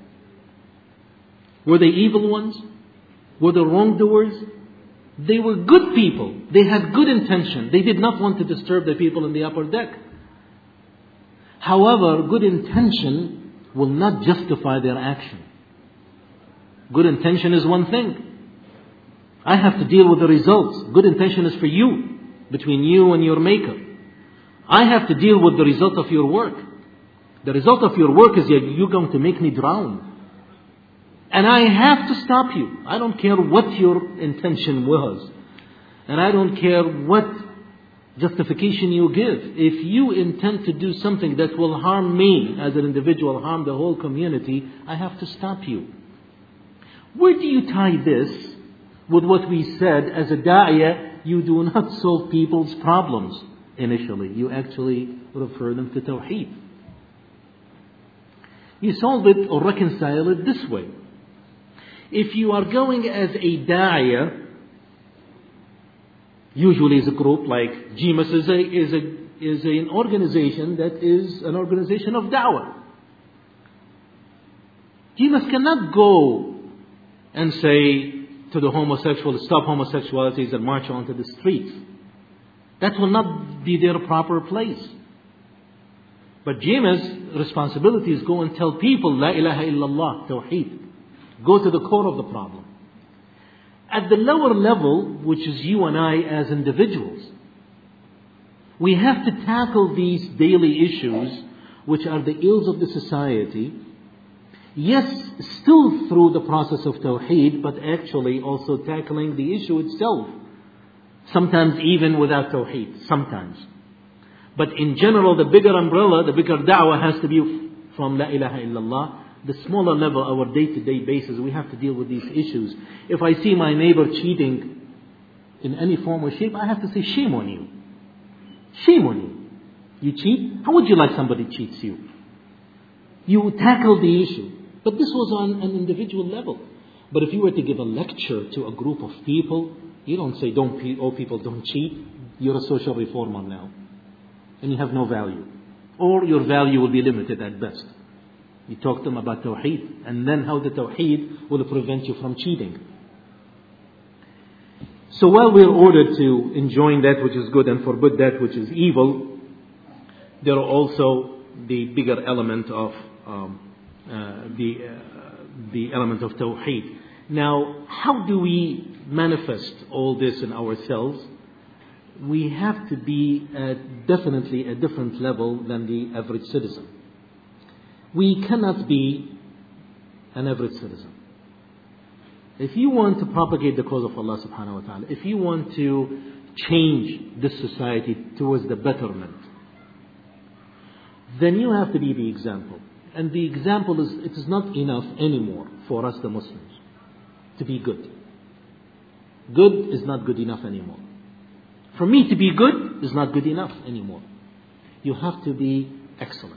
Were they evil ones? Were they wrongdoers? They were good people. They had good intention. They did not want to disturb the people in the upper deck. However, good intention will not justify their action. Good intention is one thing. I have to deal with the results. Good intention is for you, between you and your maker. I have to deal with the result of your work. The result of your work is you're going to make me drown. And I have to stop you. I don't care what your intention was. And I don't care what justification you give. If you intend to do something that will harm me as an individual, harm the whole community, I have to stop you. Where do you tie this with what we said as a da'iyah? You do not solve people's problems initially. You actually refer them to tawheed. You solve it or reconcile it this way. If you are going as a da'iyah, usually as a group like GMAS is an organization that is an organization of da'wah. GMAS cannot go and say to the homosexuals, stop homosexualities and march onto the streets. That will not be their proper place. But GMAS responsibility is go and tell people, La ilaha illallah, tawheed. Go to the core of the problem. At the lower level, which is you and I as individuals, we have to tackle these daily issues, which are the ills of the society. Yes, still through the process of tawheed, but actually also tackling the issue itself. Sometimes even without tawheed, sometimes. But in general, the bigger umbrella, the bigger da'wah has to be from La ilaha illallah. The smaller level, our day-to-day basis, we have to deal with these issues. If I see my neighbor cheating in any form or shape, I have to say, shame on you. Shame on you. You cheat? How would you like somebody cheats you? You tackle the issue. But this was on an individual level. But if you were to give a lecture to a group of people, you don't say, all people don't cheat. You're a social reformer now. And you have no value. Or your value will be limited at best. You talk to them about tawheed, and then how the tawheed will prevent you from cheating. So while we are ordered to enjoin that which is good and forbid that which is evil, there are also the bigger element of the element of tawheed. Now, how do we manifest all this in ourselves? We have to be definitely a different level than the average citizen. We cannot be an average citizen. If you want to propagate the cause of Allah subhanahu wa ta'ala, if you want to change this society towards the betterment, then you have to be the example. And the example is, it is not enough anymore for us the Muslims to be good. Good is not good enough anymore. For me to be good is not good enough anymore. You have to be excellent.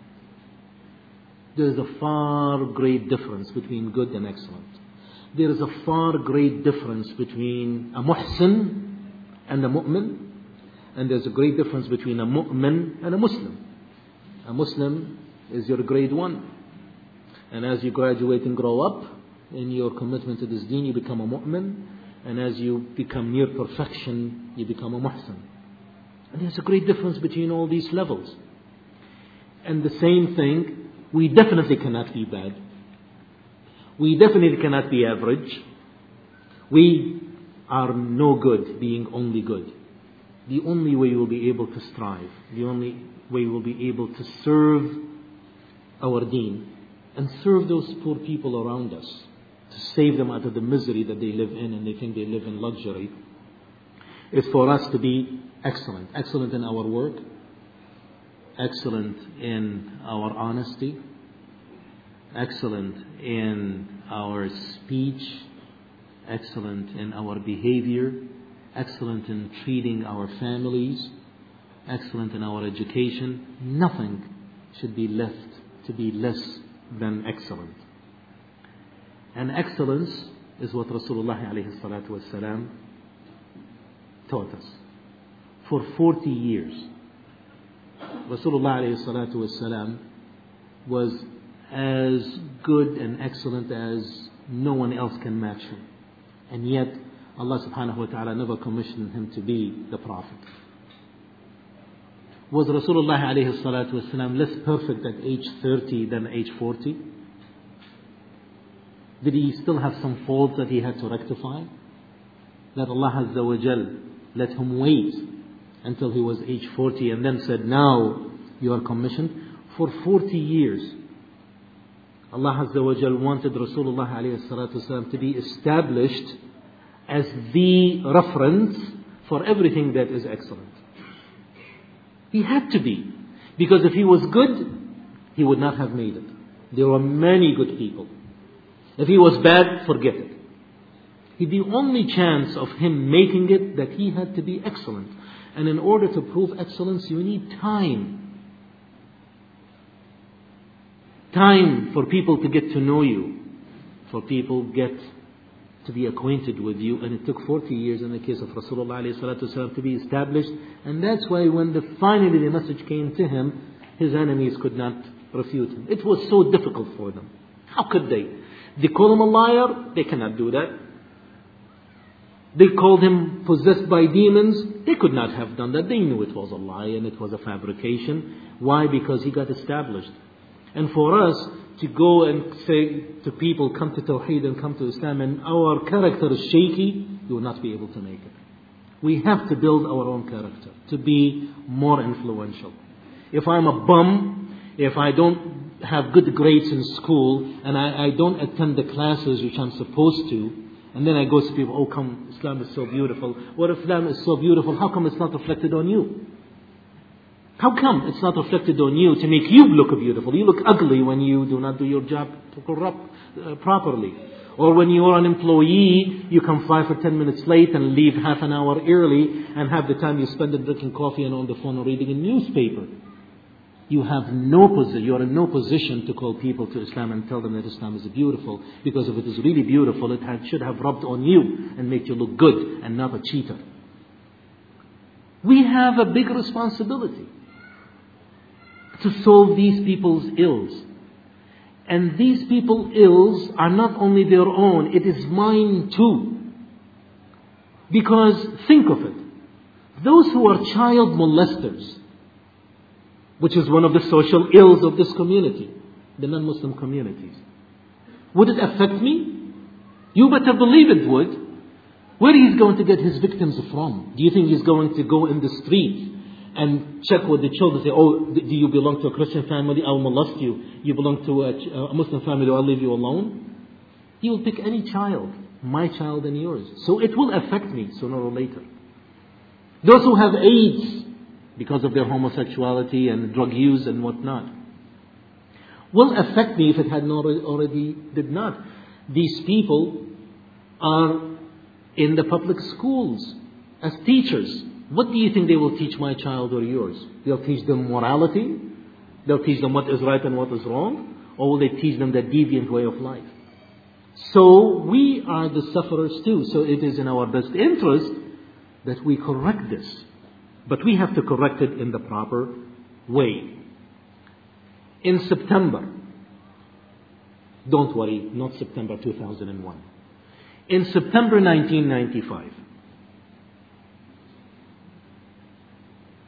There is a far great difference between good and excellent. There is a far great difference between a muhsin and a mu'min. And there's a great difference between a mu'min and a Muslim. A Muslim is your grade 1. And as you graduate and grow up in your commitment to this deen, you become a mu'min. And as you become near perfection, you become a muhsin. And there's a great difference between all these levels. And the same thing, we definitely cannot be bad. We definitely cannot be average. We are no good being only good. The only way we'll be able to strive, the only way we'll be able to serve our deen and serve those poor people around us, to save them out of the misery that they live in and they think they live in luxury, is for us to be excellent. Excellent in our work, excellent in our honesty, excellent in our speech, excellent in our behavior, excellent in treating our families, excellent in our education. Nothing should be left to be less than excellent. And excellence is what Rasulullah alayhi salatu wasalam taught us. For 40 years, Rasulullah alayhi salatu wasalam was as good and excellent as no one else can match him. And yet, Allah subhanahu wa ta'ala never commissioned him to be the Prophet. Was Rasulullah alayhi salatu wasalam less perfect at age 30 than age 40? Did he still have some faults that he had to rectify? That Allah Azza wa Jal let him wait until he was age 40 and then said, now you are commissioned. For 40 years, Allah Azza wa Jal wanted Rasulullah alayhi salatu wasalam to be established as the reference for everything that is excellent. He had to be. Because if he was good, he would not have made it. There were many good people. If he was bad, forget it. The only chance of him making it, that he had to be excellent. And in order to prove excellence, you need time. Time for people to get to know you. For people get to be acquainted with you. And it took 40 years in the case of Rasulullah ﷺ to be established. And that's why when finally the message came to him, his enemies could not refute him. It was so difficult for them. How could they? They call him a liar? They cannot do that. They called him possessed by demons? They could not have done that. They knew it was a lie and it was a fabrication. Why? Because he got established. And for us to go and say to people, come to Tawheed and come to Islam, and our character is shaky, you will not be able to make it. We have to build our own character to be more influential. If I'm a bum, if I don't have good grades in school, and I don't attend the classes which I'm supposed to, and then I go to people, oh come, Islam is so beautiful. What if Islam is so beautiful? How come it's not reflected on you? How come it's not reflected on you to make you look beautiful? You look ugly when you do not do your job properly. Or when you are an employee, you come 5 or 10 minutes late and leave half an hour early, and half the time you spend it drinking coffee and on the phone or reading a newspaper. You have no position. You are in no position to call people to Islam and tell them that Islam is beautiful. Because if it is really beautiful, it should have rubbed on you and made you look good and not a cheater. We have a big responsibility to solve these people's ills. And these people's ills are not only their own, it is mine too. Because think of it. Those who are child molesters, which is one of the social ills of this community, the non-Muslim communities. Would it affect me? You better believe it would. Where is he going to get his victims from? Do you think he's going to go in the street and check with the children, say, oh, do you belong to a Christian family? I'll molest you. You belong to a Muslim family, I'll leave you alone? He will pick any child, my child and yours. So it will affect me sooner or later. Those who have AIDS, because of their homosexuality and drug use and whatnot, will affect me if it had not already did not. These people are in the public schools as teachers. What do you think they will teach my child or yours? They'll teach them morality? They'll teach them what is right and what is wrong? Or will they teach them the deviant way of life? So we are the sufferers too. So it is in our best interest that we correct this. But we have to correct it in the proper way. In September, don't worry, not September 2001. In September 1995,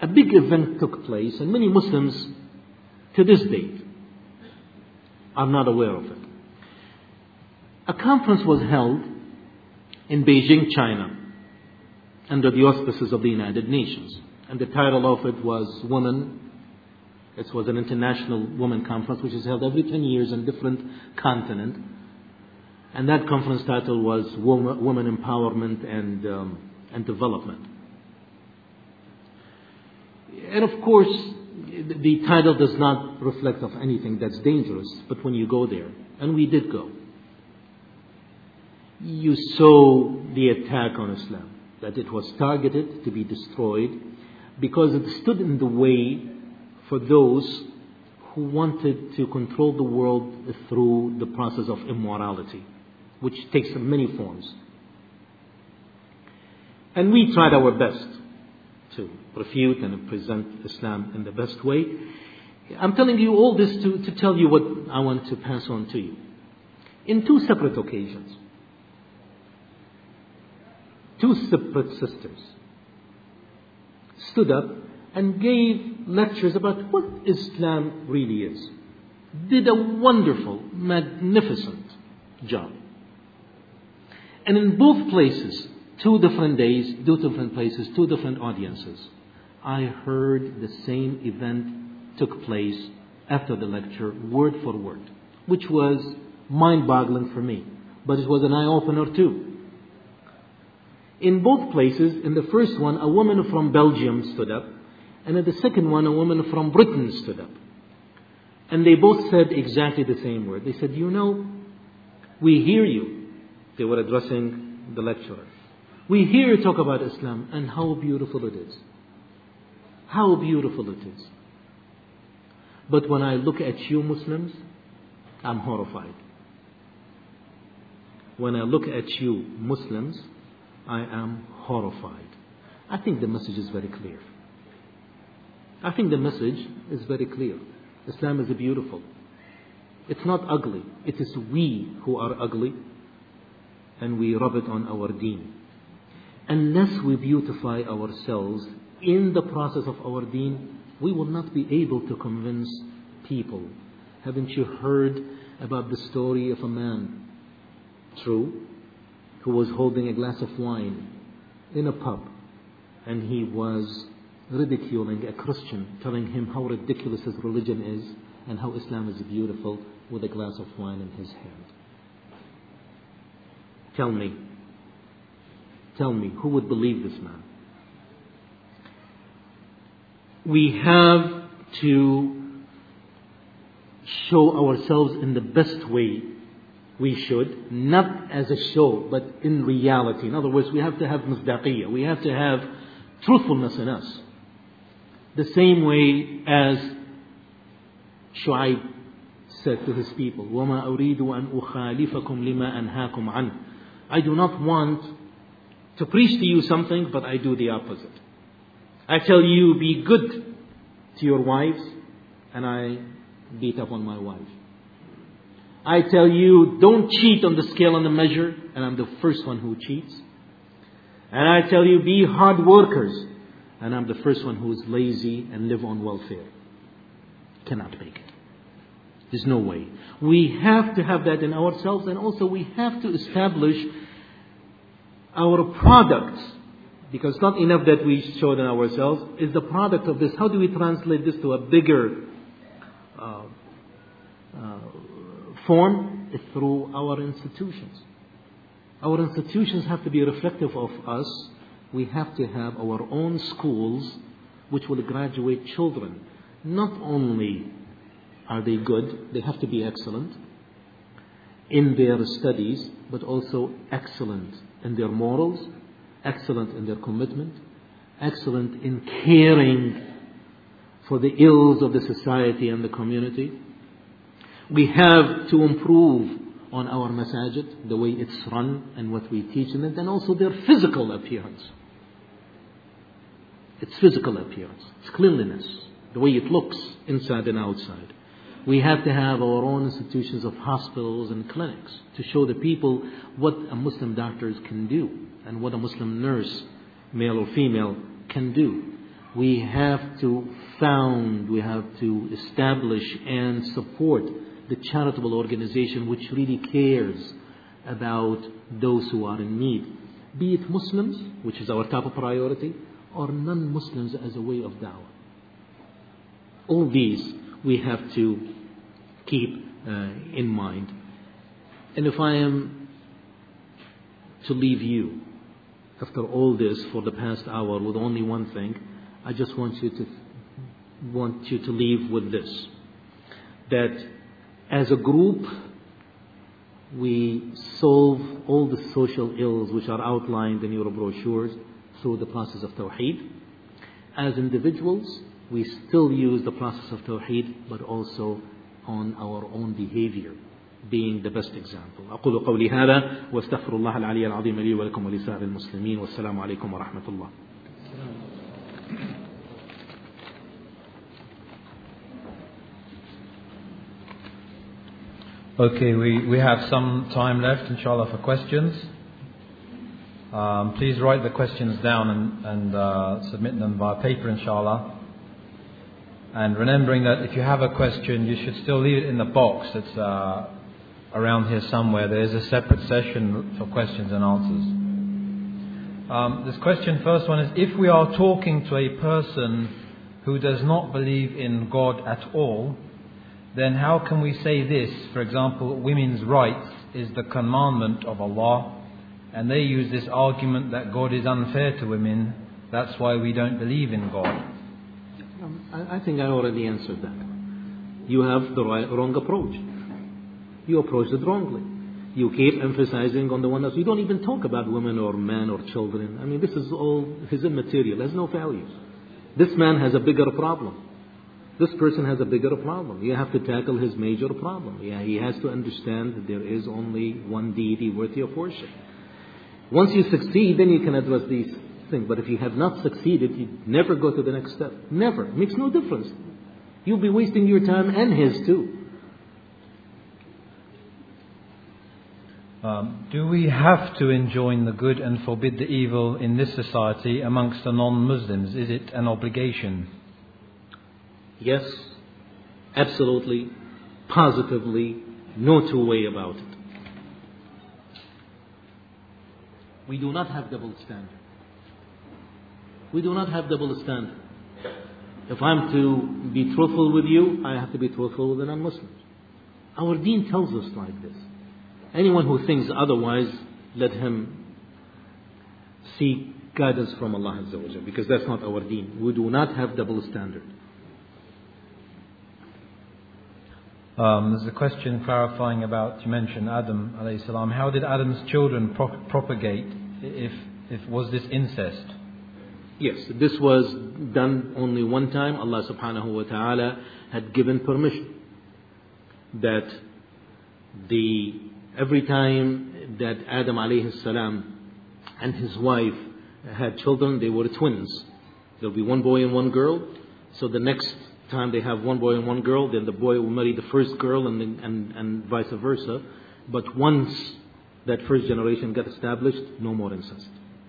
a big event took place, and many Muslims to this date are not aware of it. A conference was held in Beijing, China, under the auspices of the United Nations. And the title of it was Women. It was an international women conference which is held every 10 years on a different continent. And that conference title was Women Empowerment and Development. And of course, the title does not reflect of anything that's dangerous, but when you go there, and we did go, you saw the attack on Islam, that it was targeted to be destroyed because it stood in the way for those who wanted to control the world through the process of immorality, which takes many forms. And we tried our best to refute and present Islam in the best way. I'm telling you all this to tell you what I want to pass on to you. In two separate occasions, two separate sisters stood up and gave lectures about what Islam really is. Did a wonderful, magnificent job. And in both places, 2 different days, 2 different places, 2 different audiences, I heard the same event took place after the lecture, word for word, which was mind-boggling for me. But it was an eye-opener too. In both places, in the first one, a woman from Belgium stood up, and in the second one, a woman from Britain stood up. And they both said exactly the same word. They said, you know, we hear you. They were addressing the lecturer. We hear you talk about Islam and how beautiful it is. How beautiful it is. But when I look at you Muslims, I'm horrified. When I look at you Muslims, I am horrified. I think the message is very clear. I think the message is very clear. Islam is beautiful. It's not ugly. It is we who are ugly, and we rub it on our deen. Unless we beautify ourselves in the process of our deen, we will not be able to convince people. Haven't you heard about the story of a man, true, who was holding a glass of wine in a pub, and he was ridiculing a Christian, telling him how ridiculous his religion is and how Islam is beautiful, with a glass of wine in his hand. Tell me, who would believe this man? We have to show ourselves in the best way we should, not as a show, but in reality. In other words, we have to have misdaqiyya. We have to have truthfulness in us. The same way as Shu'aib said to his people, وَمَا أُرِيدُ أَنْ أُخَالِفَكُمْ لِمَا أَنْهَاكُمْ عَنْهُ. I do not want to preach to you something, but I do the opposite. I tell you, be good to your wives, and I beat up on my wife. I tell you, don't cheat on the scale and the measure, and I'm the first one who cheats. And I tell you, be hard workers, and I'm the first one who is lazy and live on welfare. Cannot make it. There's no way. We have to have that in ourselves, and also we have to establish our products, because it's not enough that we show it in ourselves. Is the product of this. How do we translate this to a bigger form? It's through our institutions. Our institutions have to be reflective of us. We have to have our own schools which will graduate children. Not only are they good, they have to be excellent in their studies, but also excellent in their morals, excellent in their commitment, excellent in caring for the ills of the society and the community. We have to improve on our masajid, the way it's run and what we teach in it, and also their physical appearance. Its physical appearance, its cleanliness, the way it looks inside and outside. We have to have our own institutions of hospitals and clinics to show the people what a Muslim doctor can do and what a Muslim nurse, male or female, can do. We have to establish and support the charitable organization which really cares about those who are in need, be it Muslims, which is our top priority, or non-Muslims as a way of da'wah. All these we have to keep in mind. And if I am to leave you after all this for the past hour with only one thing, I just want you to leave with this: that as a group we solve all the social ills which are outlined in your brochures through the process of Tawheed. As individuals, we still use the process of Tawheed, but also on our own behavior, being the best example. أقول قولي هذا واستغفر الله العلي العظيم لي ولكم ولسائر المسلمين والسلام عليكم ورحمة الله. Okay, we have some time left, inshallah, for questions. Please write the questions down and submit them via paper, inshallah. And remembering that if you have a question, you should still leave it in the box that's around here somewhere. There is a separate session for questions and answers. This question, first one, is: if we are talking to a person who does not believe in God at all, then how can we say this? For example, women's rights is the commandment of Allah, and they use this argument that God is unfair to women, that's why we don't believe in God. I think I already answered that. You have the wrong approach. You approached it wrongly. You keep emphasizing on the one else. You don't even talk about women or men or children. I mean, this is all his immaterial, has no value. This man has a bigger problem. This person has a bigger problem. You have to tackle his major problem. Yeah, he has to understand that there is only one deity worthy of worship. Once you succeed, then you can address these things. But if you have not succeeded, you never go to the next step. Never. It makes no difference. You'll be wasting your time and his too. Do we have to enjoin the good and forbid the evil in this society amongst the non-Muslims? Is it an obligation? Yes, absolutely, positively, no two way about it. We do not have double standard. We do not have double standard. If I'm to be truthful with you, I have to be truthful with the non-Muslims. Our deen tells us like this. Anyone who thinks otherwise, let him seek guidance from Allah Azza wa Jalla, because that's not our deen. We do not have double standard. There's a question clarifying about, you mentioned Adam alayhi salam. How did Adam's children propagate? If was this incest? Yes, this was done only one time. Allah subhanahu wa ta'ala had given permission that every time that Adam alayhi salam and his wife had children, they were twins. There'll be one boy and one girl. So the next time they have one boy and one girl, then the boy will marry the first girl and vice versa. But once that first generation got established, no more incest.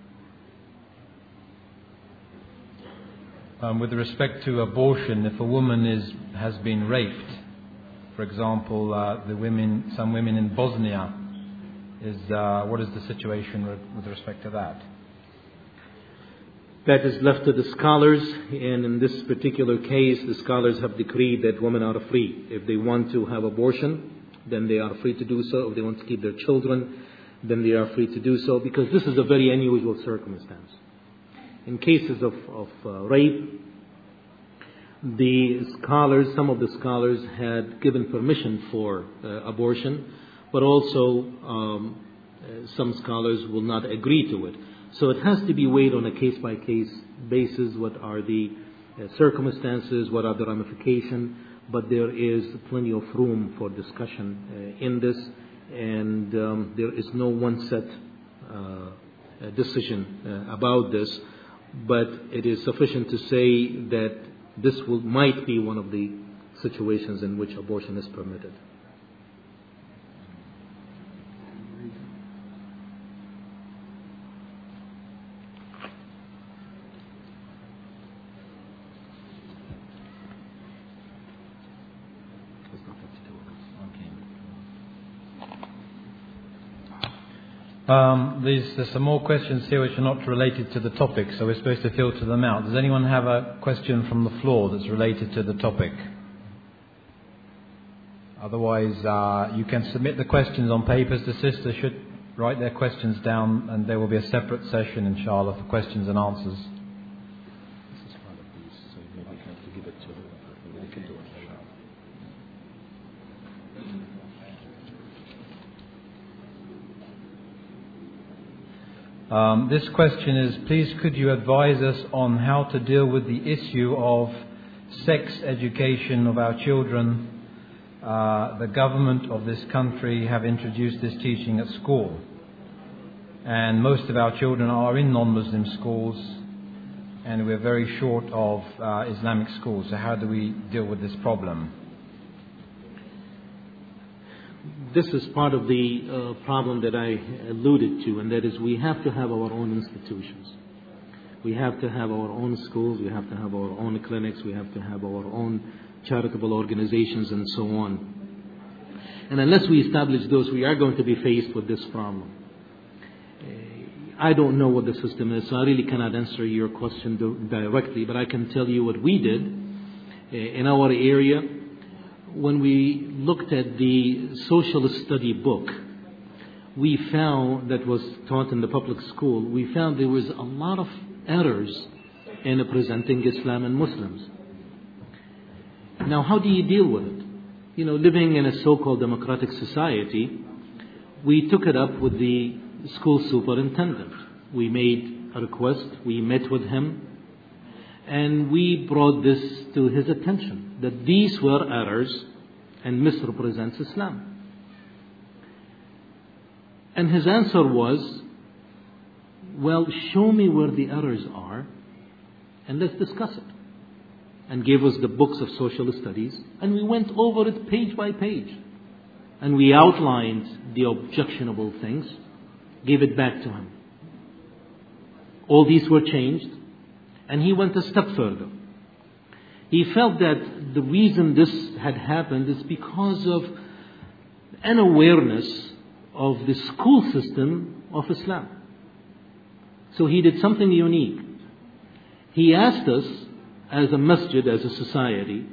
With respect to abortion, if a woman has been raped, for example, some women in Bosnia, what is the situation with respect to that? That is left to the scholars, and in this particular case, the scholars have decreed that women are free. If they want to have abortion, then they are free to do so. If they want to keep their children, then they are free to do so, because this is a very unusual circumstance. In cases of rape, some of the scholars had given permission for abortion, but also some scholars will not agree to it. So it has to be weighed on a case-by-case basis. What are the circumstances? What are the ramifications? But there is plenty of room for discussion in this, and there is no one set decision about this. But it is sufficient to say that this might be one of the situations in which abortion is permitted. There's some more questions here which are not related to the topic, so we're supposed to filter them out. Does anyone have a question from the floor that's related to the topic? Otherwise, you can submit the questions on papers. The sisters should write their questions down, and there will be a separate session, inshallah, for questions and answers. This is part of these, so maybe you have to give it to them. They can do it. This question is, please could you advise us on how to deal with the issue of sex education of our children? The government of this country have introduced this teaching at school, and most of our children are in non-Muslim schools, and we're very short of Islamic schools. So how do we deal with this problem? This is part of the problem that I alluded to, and that is we have to have our own institutions. We have to have our own schools, we have to have our own clinics, we have to have our own charitable organizations and so on. And unless we establish those, we are going to be faced with this problem. I don't know what the system is, so I really cannot answer your question directly, but I can tell you what we did in our area. When we looked at the social study book, we found that was taught in the public school, we found there was a lot of errors in presenting Islam and Muslims. Now, how do you deal with it? You know, living in a so-called democratic society, we took it up with the school superintendent. We made a request, we met with him, and we brought this to his attention, that these were errors and misrepresents Islam. And his answer was, well, show me where the errors are, and let's discuss it. And gave us the books of social studies, and we went over it page by page. And we outlined the objectionable things, gave it back to him. All these were changed, and he went a step further. He felt that the reason this had happened is because of an awareness of the school system of Islam. So he did something unique. He asked us, as a masjid, as a society,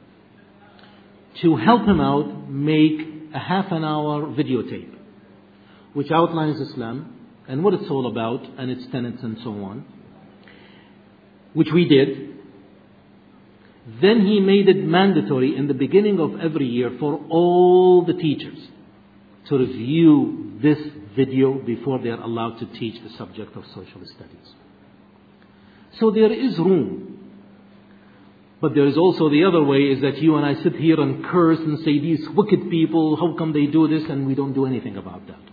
to help him out make a half-an-hour videotape, which outlines Islam and what it's all about and its tenets and so on, which we did. Then he made it mandatory in the beginning of every year for all the teachers to review this video before they are allowed to teach the subject of social studies. So there is room. But there is also the other way, is that you and I sit here and curse and say, these wicked people, how come they do this? And we don't do anything about that.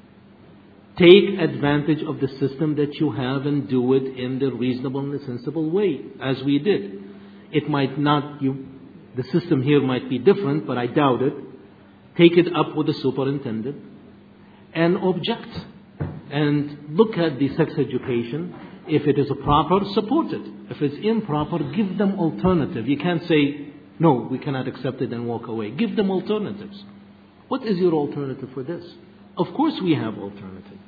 Take advantage of the system that you have and do it in the reasonable and the sensible way, as we did. It might not, the system here might be different, but I doubt it. Take it up with the superintendent and object. And look at the sex education. If it is proper, support it. If it's improper, give them alternative. You can't say, no, we cannot accept it and walk away. Give them alternatives. What is your alternative for this? Of course we have alternative.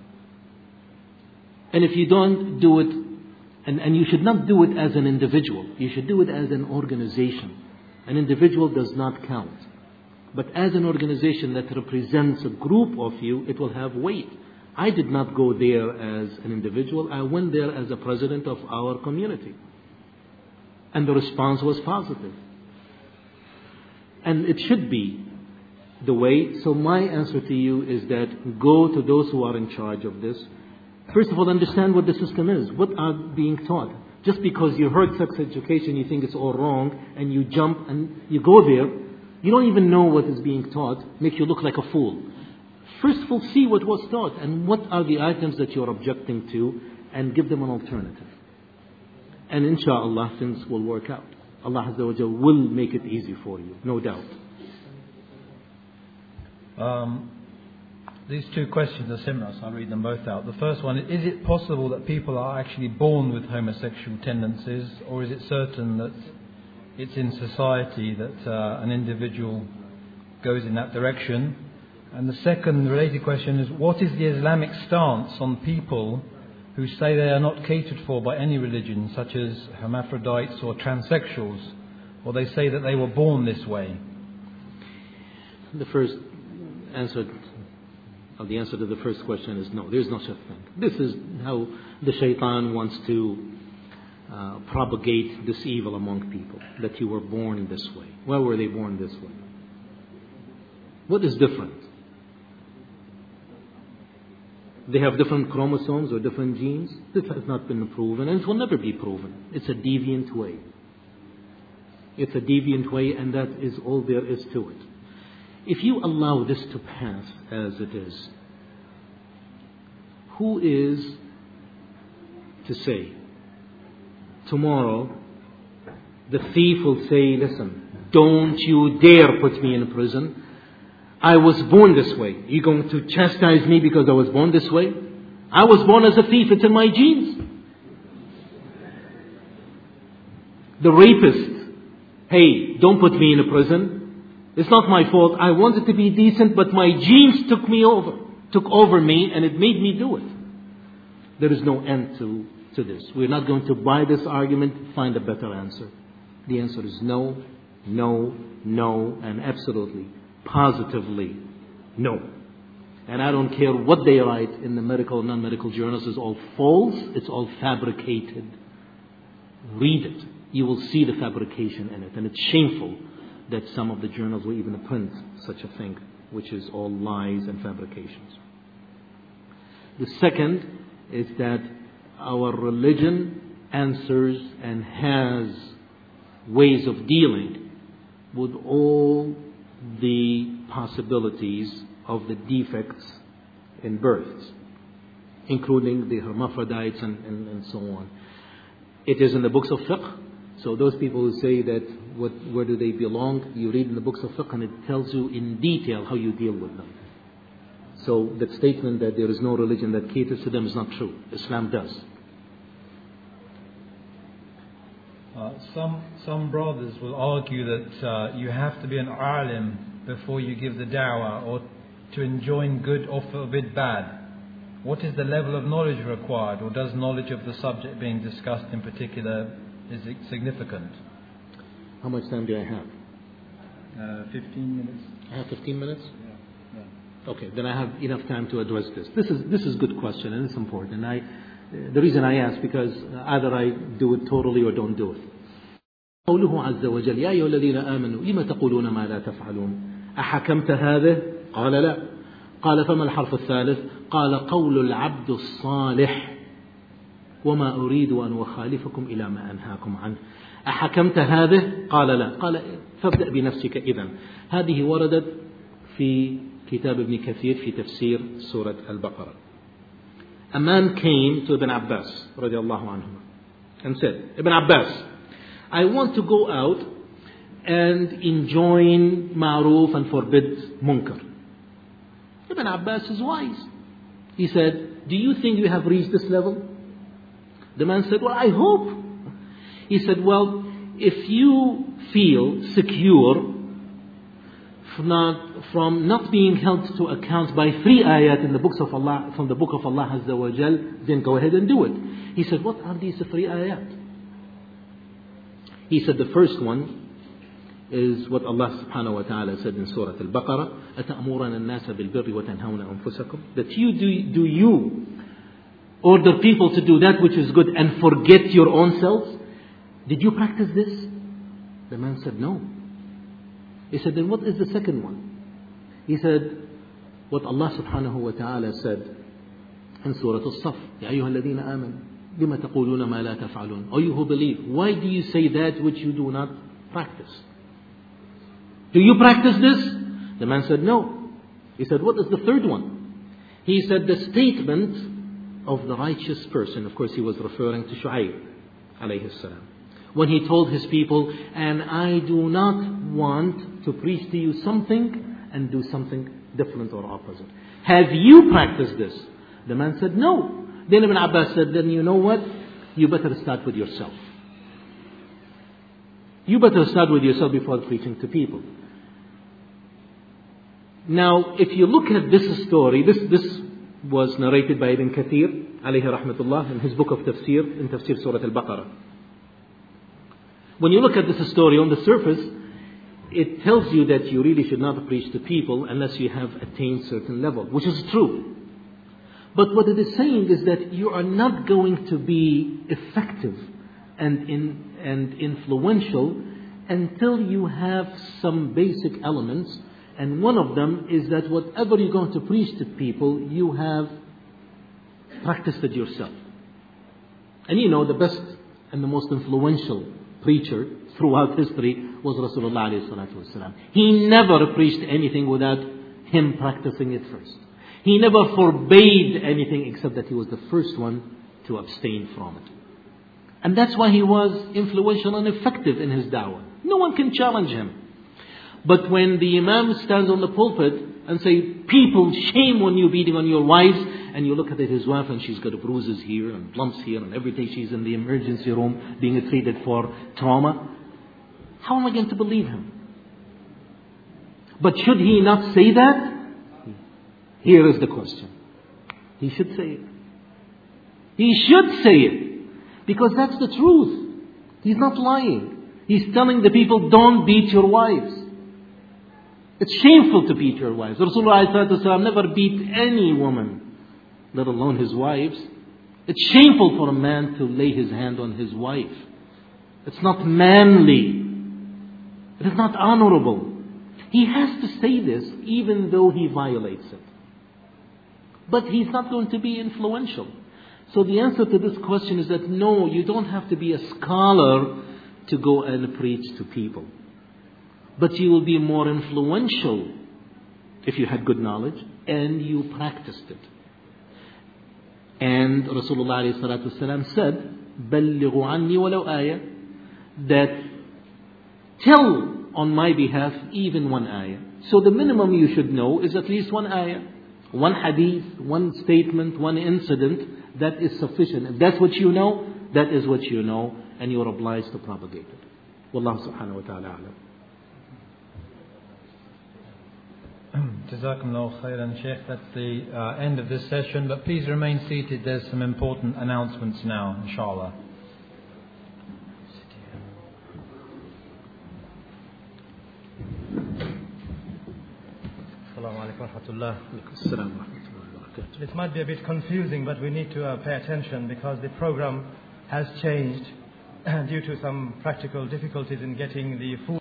And if you don't do it, and you should not do it as an individual. You should do it as an organization. An individual does not count. But as an organization that represents a group of you, it will have weight. I did not go there as an individual. I went there as a president of our community. And the response was positive. And it should be the way. So my answer to you is that go to those who are in charge of this. First of all, understand what the system is. What are being taught? Just because you heard sex education, you think it's all wrong, and you jump and you go there, you don't even know what is being taught, make you look like a fool. First of all, see what was taught and what are the items that you're objecting to, and give them an alternative. And inshallah, things will work out. Allah Azza wa Jalla will make it easy for you, no doubt. These two questions are similar, so I'll read them both out. The first one, is it possible that people are actually born with homosexual tendencies, or is it certain that it's in society that an individual goes in that direction? And the second related question is, what is the Islamic stance on people who say they are not catered for by any religion, such as hermaphrodites or transsexuals, or they say that they were born this way? The answer to the first question is no, there is no such thing. This is how the shaitan wants to propagate this evil among people, that you were born this way. Why were they born this way? What is different? They have different chromosomes or different genes. This has not been proven, and it will never be proven. It's a deviant way. It's a deviant way, and that is all there is to it. If you allow this to pass as it is, who is to say tomorrow the thief will say, listen, don't you dare put me in prison. I was born this way. You're going to chastise me because I was born this way? I was born as a thief. It's in my genes. The rapist, hey, don't put me in a prison. It's not my fault. I wanted to be decent, but my genes took over me, and it made me do it. There is no end to this. We're not going to buy this argument, find a better answer. The answer is no, no, no, and absolutely, positively no. And I don't care what they write in the medical and non-medical journals. It's all false. It's all fabricated. Read it. You will see the fabrication in it. And it's shameful that some of the journals will even print such a thing, which is all lies and fabrications. The second is that our religion answers and has ways of dealing with all the possibilities of the defects in births, including the hermaphrodites and so on. It is in the books of fiqh. So those people who say that where do they belong, you read in the books of fiqh and it tells you in detail how you deal with them. So that statement that there is no religion that caters to them is not true. Islam does. Some brothers will argue that you have to be an alim before you give the da'wah, or to enjoin good or forbid bad. What is the level of knowledge required, or does knowledge of the subject being discussed in particular is it significant? How much time do I have? 15 minutes. I have 15 minutes? Yeah. Okay, then I have enough time to address this. This is a good question, and it's important. The reason I ask, because either I do it totally or don't do it. قوله عز وجل يا أيها الذين آمنوا لما تقولون ما لا تفعلون أحكمت هذا؟ قال لا. قال فما الحرف الثالث؟ قال قول العبد الصالح وما أريد أن أخالفكم إلى ما أنهاكم عنه. أحكمت هذا؟ قال لا. قال فابدأ بنفسك إذن. هذه وردت في كتاب ابن كثير في تفسير سورة البقرة. A man came to Ibn Abbas رضي الله عنهما and said, Ibn Abbas, I want to go out and enjoin ma'roof and forbid munkar. Ibn Abbas is wise. He said, do you think you have reached this level? The man said, well, I hope. He said, well, if you feel secure from not being held to account by 3 ayat in the books of Allah, from the book of Allah Azza wa Jal, then go ahead and do it. He said, what are these 3 ayat? He said the first one is what Allah subhanahu wa ta'ala said in Surah Al-Baqarah, أَتَأْمُرَنَ النَّاسَ بِالْبِرِّ وَتَنْهَوْنَ أَنفُسَكُمْ. That do you order people to do that which is good and forget your own selves? Did you practice this? The man said, no. He said, then what is the second one? He said, what Allah subhanahu wa ta'ala said in Surah Al-Saf, يَا أَيُّهَا الَّذِينَ آمَنُوا لِمَ تَقُولُونَ مَا لَا تَفْعَلُونَ. O you who believe, why do you say that which you do not practice? Do you practice this? The man said, no. He said, what is the third one? He said, the statement of the righteous person. Of course, he was referring to Shu'aib alayhi salam, when he told his people, and I do not want to preach to you something and do something different or opposite. Have you practiced this? The man said, no. Then Ibn Abbas said, then you know what? You better start with yourself. You better start with yourself before preaching to people. Now, if you look at this story, this was narrated by Ibn Kathir, alayhi rahmatullah, in his book of Tafsir, in Tafsir Surah Al-Baqarah. When you look at this story on the surface, it tells you that you really should not preach to people unless you have attained certain level, which is true. But what it is saying is that you are not going to be effective and influential until you have some basic elements. And one of them is that whatever you're going to preach to people, you have practiced it yourself. And you know, the best and the most influential preacher throughout history was Rasulullah alayhi salatu wasalam. He never preached anything without him practicing it first. He never forbade anything except that he was the first one to abstain from it. And that's why he was influential and effective in his da'wah. No one can challenge him. But when the imam stands on the pulpit and say, people, shame on you beating on your wives, and you look at his wife and she's got bruises here and lumps here, and every day she's in the emergency room being treated for trauma, how am I going to believe him? But should he not say that? Here is the question. He should say it. He should say it. Because that's the truth. He's not lying. He's telling the people, don't beat your wives. It's shameful to beat your wives. Rasulullah never beat any woman, let alone his wives. It's shameful for a man to lay his hand on his wife. It's not manly. It is not honorable. He has to say this even though he violates it. But he's not going to be influential. So the answer to this question is that no, you don't have to be a scholar to go and preach to people. But you will be more influential if you had good knowledge and you practiced it. And Rasulullah ﷺ said, بَلِّغُوا عَنِّي وَلَوْ آيَةً, that tell on my behalf even one ayah. So the minimum you should know is at least one ayah, one hadith, one statement, one incident. That is sufficient. If that's what you know, that is what you know, and you are obliged to propagate it. Wallahu subhanahu wa ta'ala a'lam. Jazakumullah khairan, Sheikh. That's the end of this session. But please remain seated. There's some important announcements now, inshallah. Assalamu alaikum wa rahmatullah. This might be a bit confusing, but we need to pay attention because the program has changed due to some practical difficulties in getting the food.